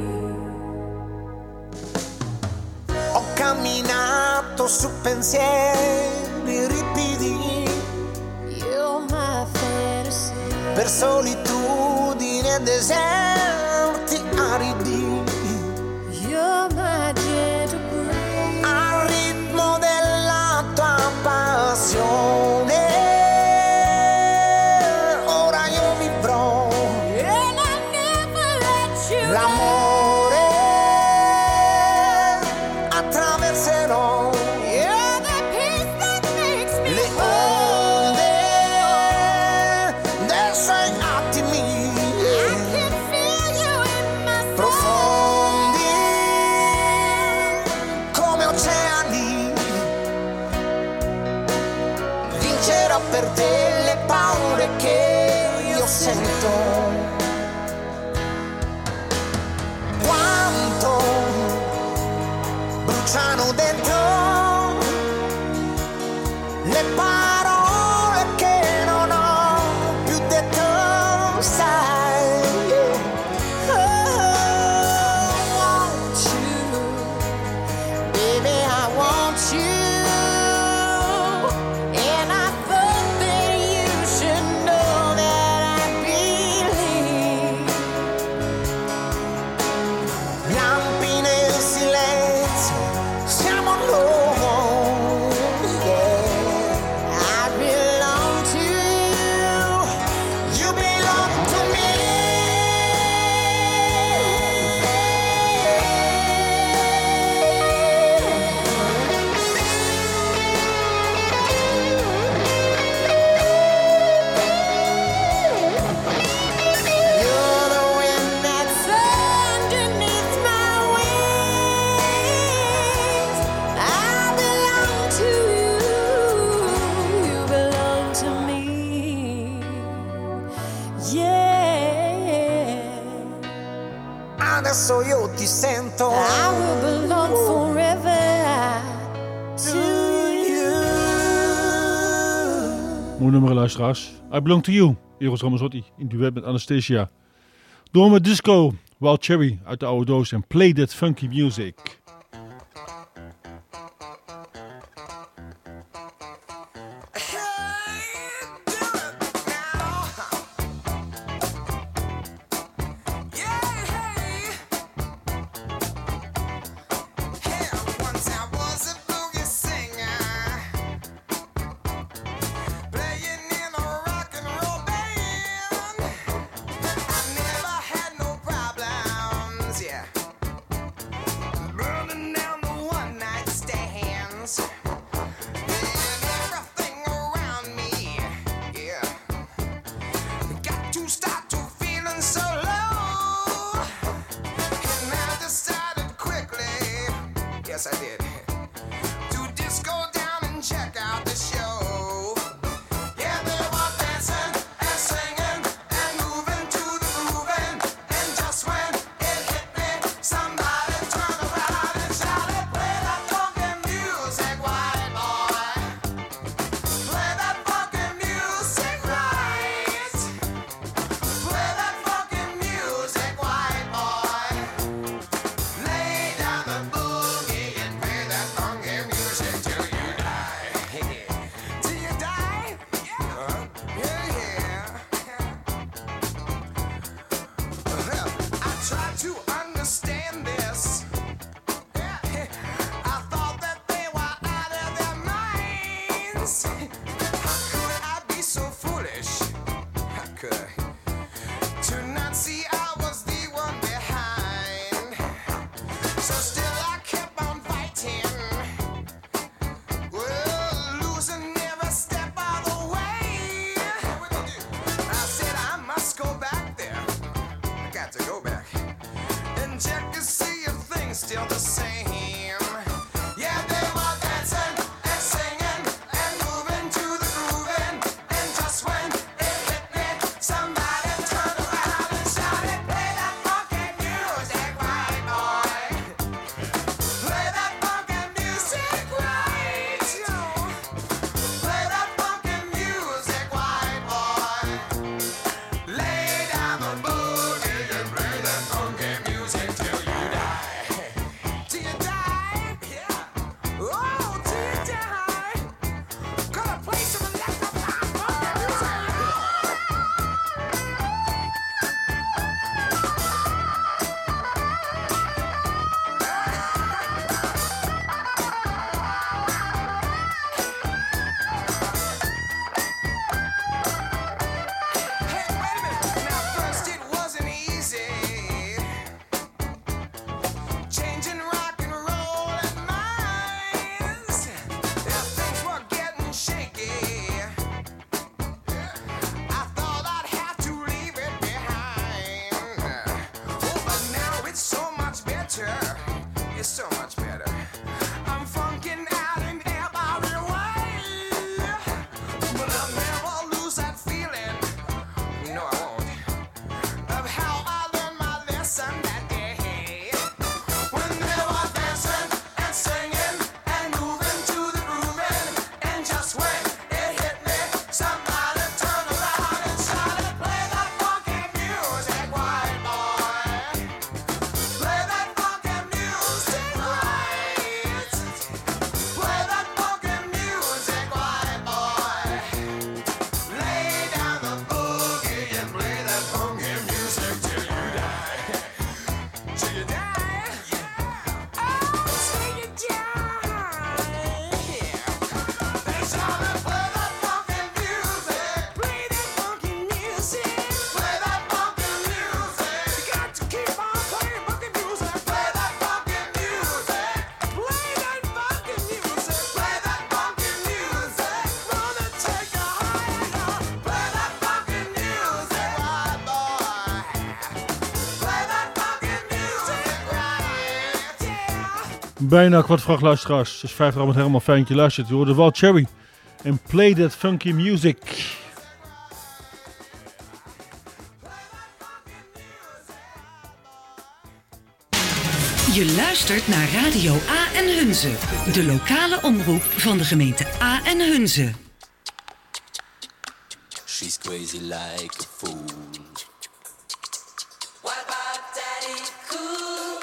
Ho camminato su pensieri ripidi, You're my fantasy. per solitudini e deserti aridi, You're my gentle breeze. al ritmo della tua passione. Ora io vivrò And I never let you go. l'amore, attraverserò You're the peace that makes me le onde dei suoi attimi can feel you in my soul. profondi come oceani. Vincerò per te le paure che io sento. Quanto bruciano dentro le parole che non ho più detto, sai. Oh, want you, baby, I want you. And I thought that you should know that I believe. Lampi nel silenzio, siamo noi, yeah. I adesso io ti sento. I will belong forever to you. Mooi nummer, luisteraars. I Belong to You, Eros Ramazzotti in duet met Anastasia. Door met disco, Wild Cherry uit de oude doos en Play That Funky Music. Yes, I did. To disco down and check out the show. Yeah, they were dancing and singing and moving to the grooving. And just when it hit me, somebody turned around and shouted, "Play that funky music, white boy. Play that funky music right. Play that funky music, white boy. Lay down the boogie and play that funky music till you die." Till you die? Yeah, yeah. Well, I tried to understand this. I thought that they were out of their minds. How could I be so foolish? How could I? To not see I was the one behind. So still I kept on fighting. Well, losing every step of the way. I said I must go back there. I got to go back and check to see if things still the same. Yeah, they were dancing and singing and moving to the grooving. And just when it hit me, somebody turned around and shouted, "Play that funky music, white boy. Play that funky music right. Play that funky music, white boy. Lay down the boogie and play that funky music till you die." Till you die? Yeah. Oh, till you die. Gonna play some electrified funky music. Now first it wasn't easy, changing rock and roll and minds. Yeah, things were getting shaky. I thought I'd have to leave it behind. Oh, but now it's so much better. It's so much better. I'm funking out in every way. But I'll never lose that feeling. No, I won't. Of how I learned my lesson that day. When they were dancing and singing and moving to the grooving. And just when it hit me, somebody turned around and shouted, "Play that funky music, white boy. Play that funky music right. Play that funky music, white boy. Lay down the boogie and play that funky music till you die. Till you die? Oh, till you die. They shouted, "Play that funky music. Play that funky music. Play that funky music. You got to keep on playing funky music. Play that funky music. Play that funky music. Play that funky music. Gonna take you higher. Play that funky music, white boy. Play that funky music right. Yeah." Bijna kwart vracht, luisteraars. Het is 5 met helemaal fijn dat je luistert. Je hoorde Wild Cherry en Play That Funky Music. Je luistert naar Radio A en Hunze, de lokale omroep van de gemeente A en Hunze. She's crazy like a fool. What about Daddy Cool?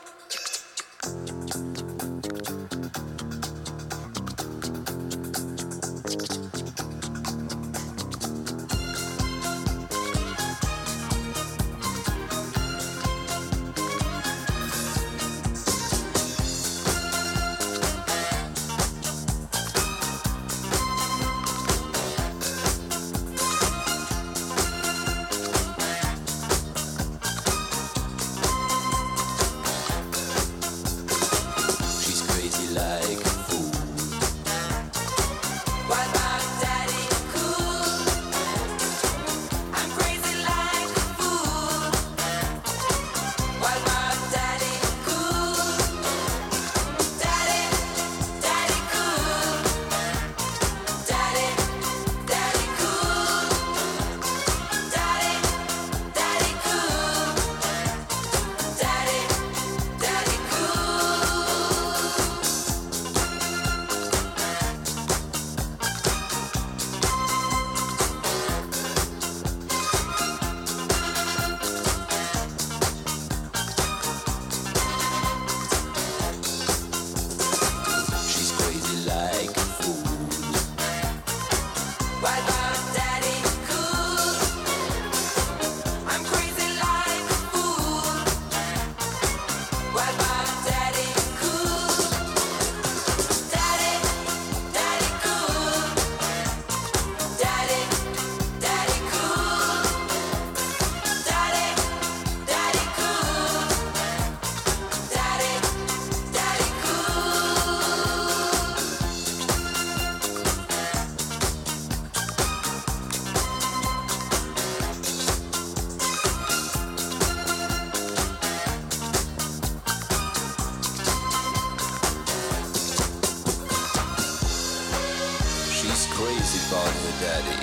about her daddy.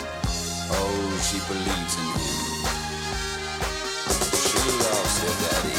Oh, she believes in him. She loves her daddy.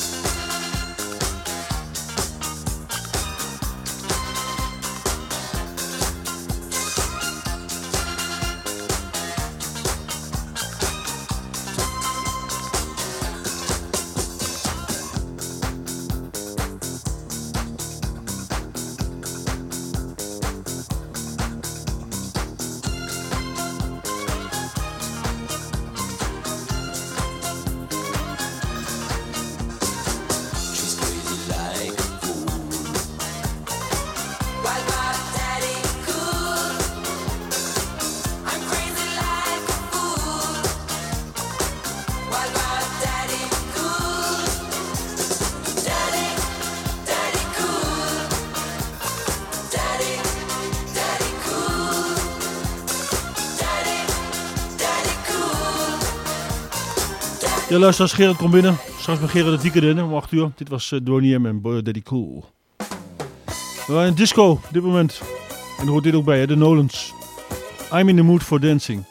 Ja, luister, Gerard komt binnen. Straks met Gerard de Dieke erin om 8 uur. Dit was Donnie M en Boy Daddy Cool. We waren in disco op dit moment. En er hoort dit ook bij, hè? De Nolans. I'm in the mood for dancing.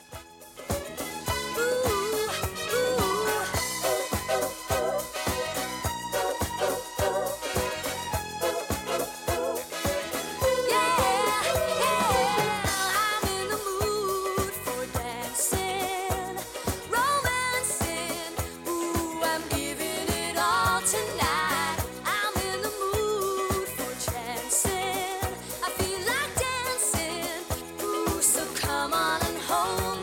Come on and hold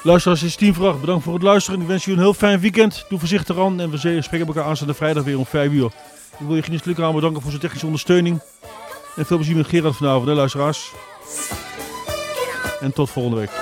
Luisteraars, het is 10:08. Bedankt voor het luisteren. Ik wens jullie een heel fijn weekend. Doe voorzichtig aan en we spreken elkaar aanstaande vrijdag weer om 5 uur. Ik wil je Genius Lukaan bedanken voor zijn technische ondersteuning. En veel plezier met Gerard vanavond, hè, luisteraars. En tot volgende week.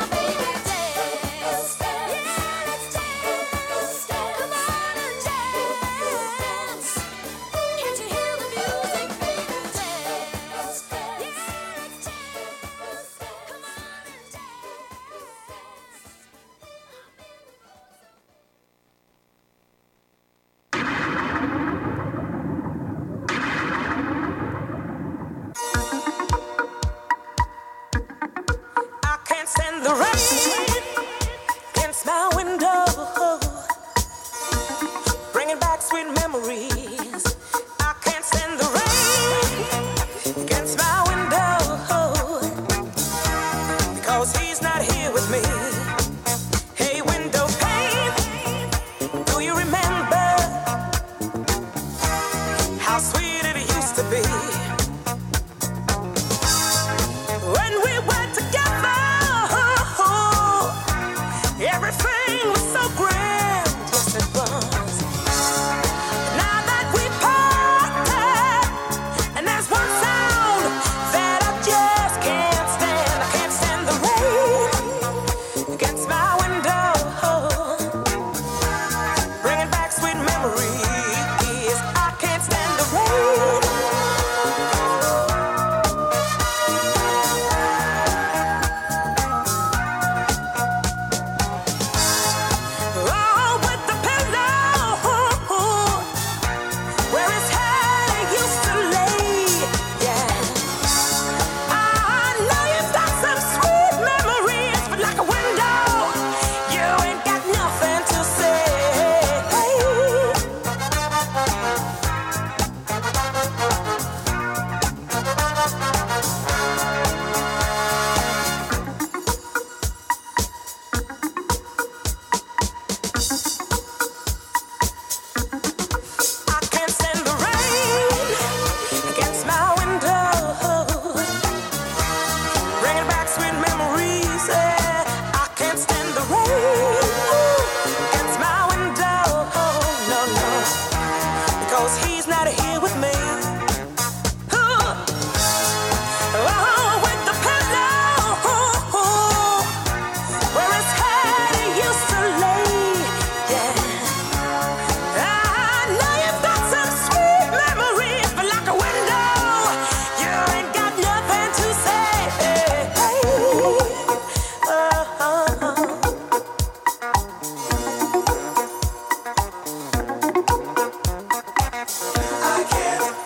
I can't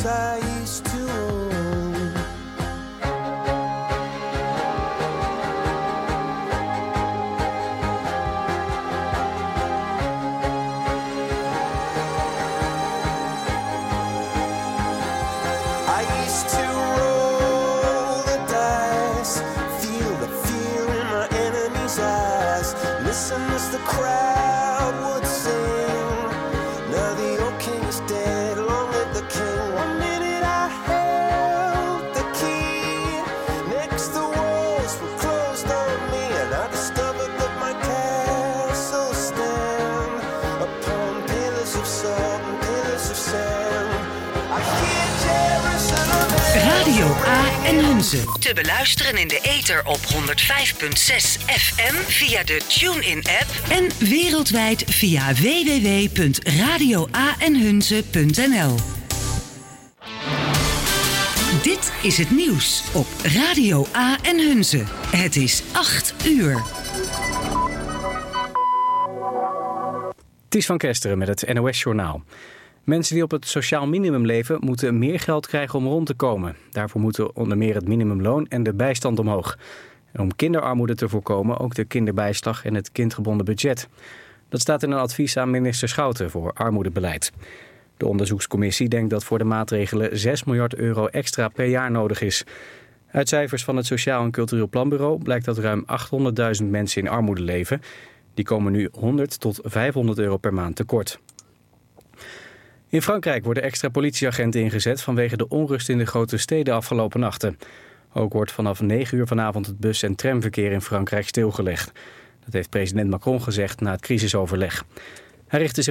I used to own. I used to roll the dice, feel the fear in my enemy's eyes, listen as the crowd would sing. Now the old king is dead, long live the king. One minute I held the key, next the walls were closed on me, and I discovered that my castle stand upon pillars of salt and pillars of sand. I hear Jerusalem. Radio A en Hunze. Te beluisteren in de ether op 105.6 FM via de TuneIn-app en wereldwijd via www.radioaenhunze.nl. Dit is het nieuws op Radio A en Hunze. Het is 8 uur. Ties van Kesteren met het NOS-journaal. Mensen die op het sociaal minimum leven moeten meer geld krijgen om rond te komen. Daarvoor moeten onder meer het minimumloon en de bijstand omhoog. En om kinderarmoede te voorkomen ook de kinderbijslag en het kindgebonden budget. Dat staat in een advies aan minister Schouten voor armoedebeleid. De onderzoekscommissie denkt dat voor de maatregelen 6 miljard euro extra per jaar nodig is. Uit cijfers van het Sociaal en Cultureel Planbureau blijkt dat ruim 800.000 mensen in armoede leven. Die komen nu 100 tot 500 euro per maand tekort. In Frankrijk worden extra politieagenten ingezet vanwege de onrust in de grote steden afgelopen nachten. Ook wordt vanaf 9 uur vanavond het bus- en tramverkeer in Frankrijk stilgelegd. Dat heeft president Macron gezegd na het crisisoverleg. Hij richtte zich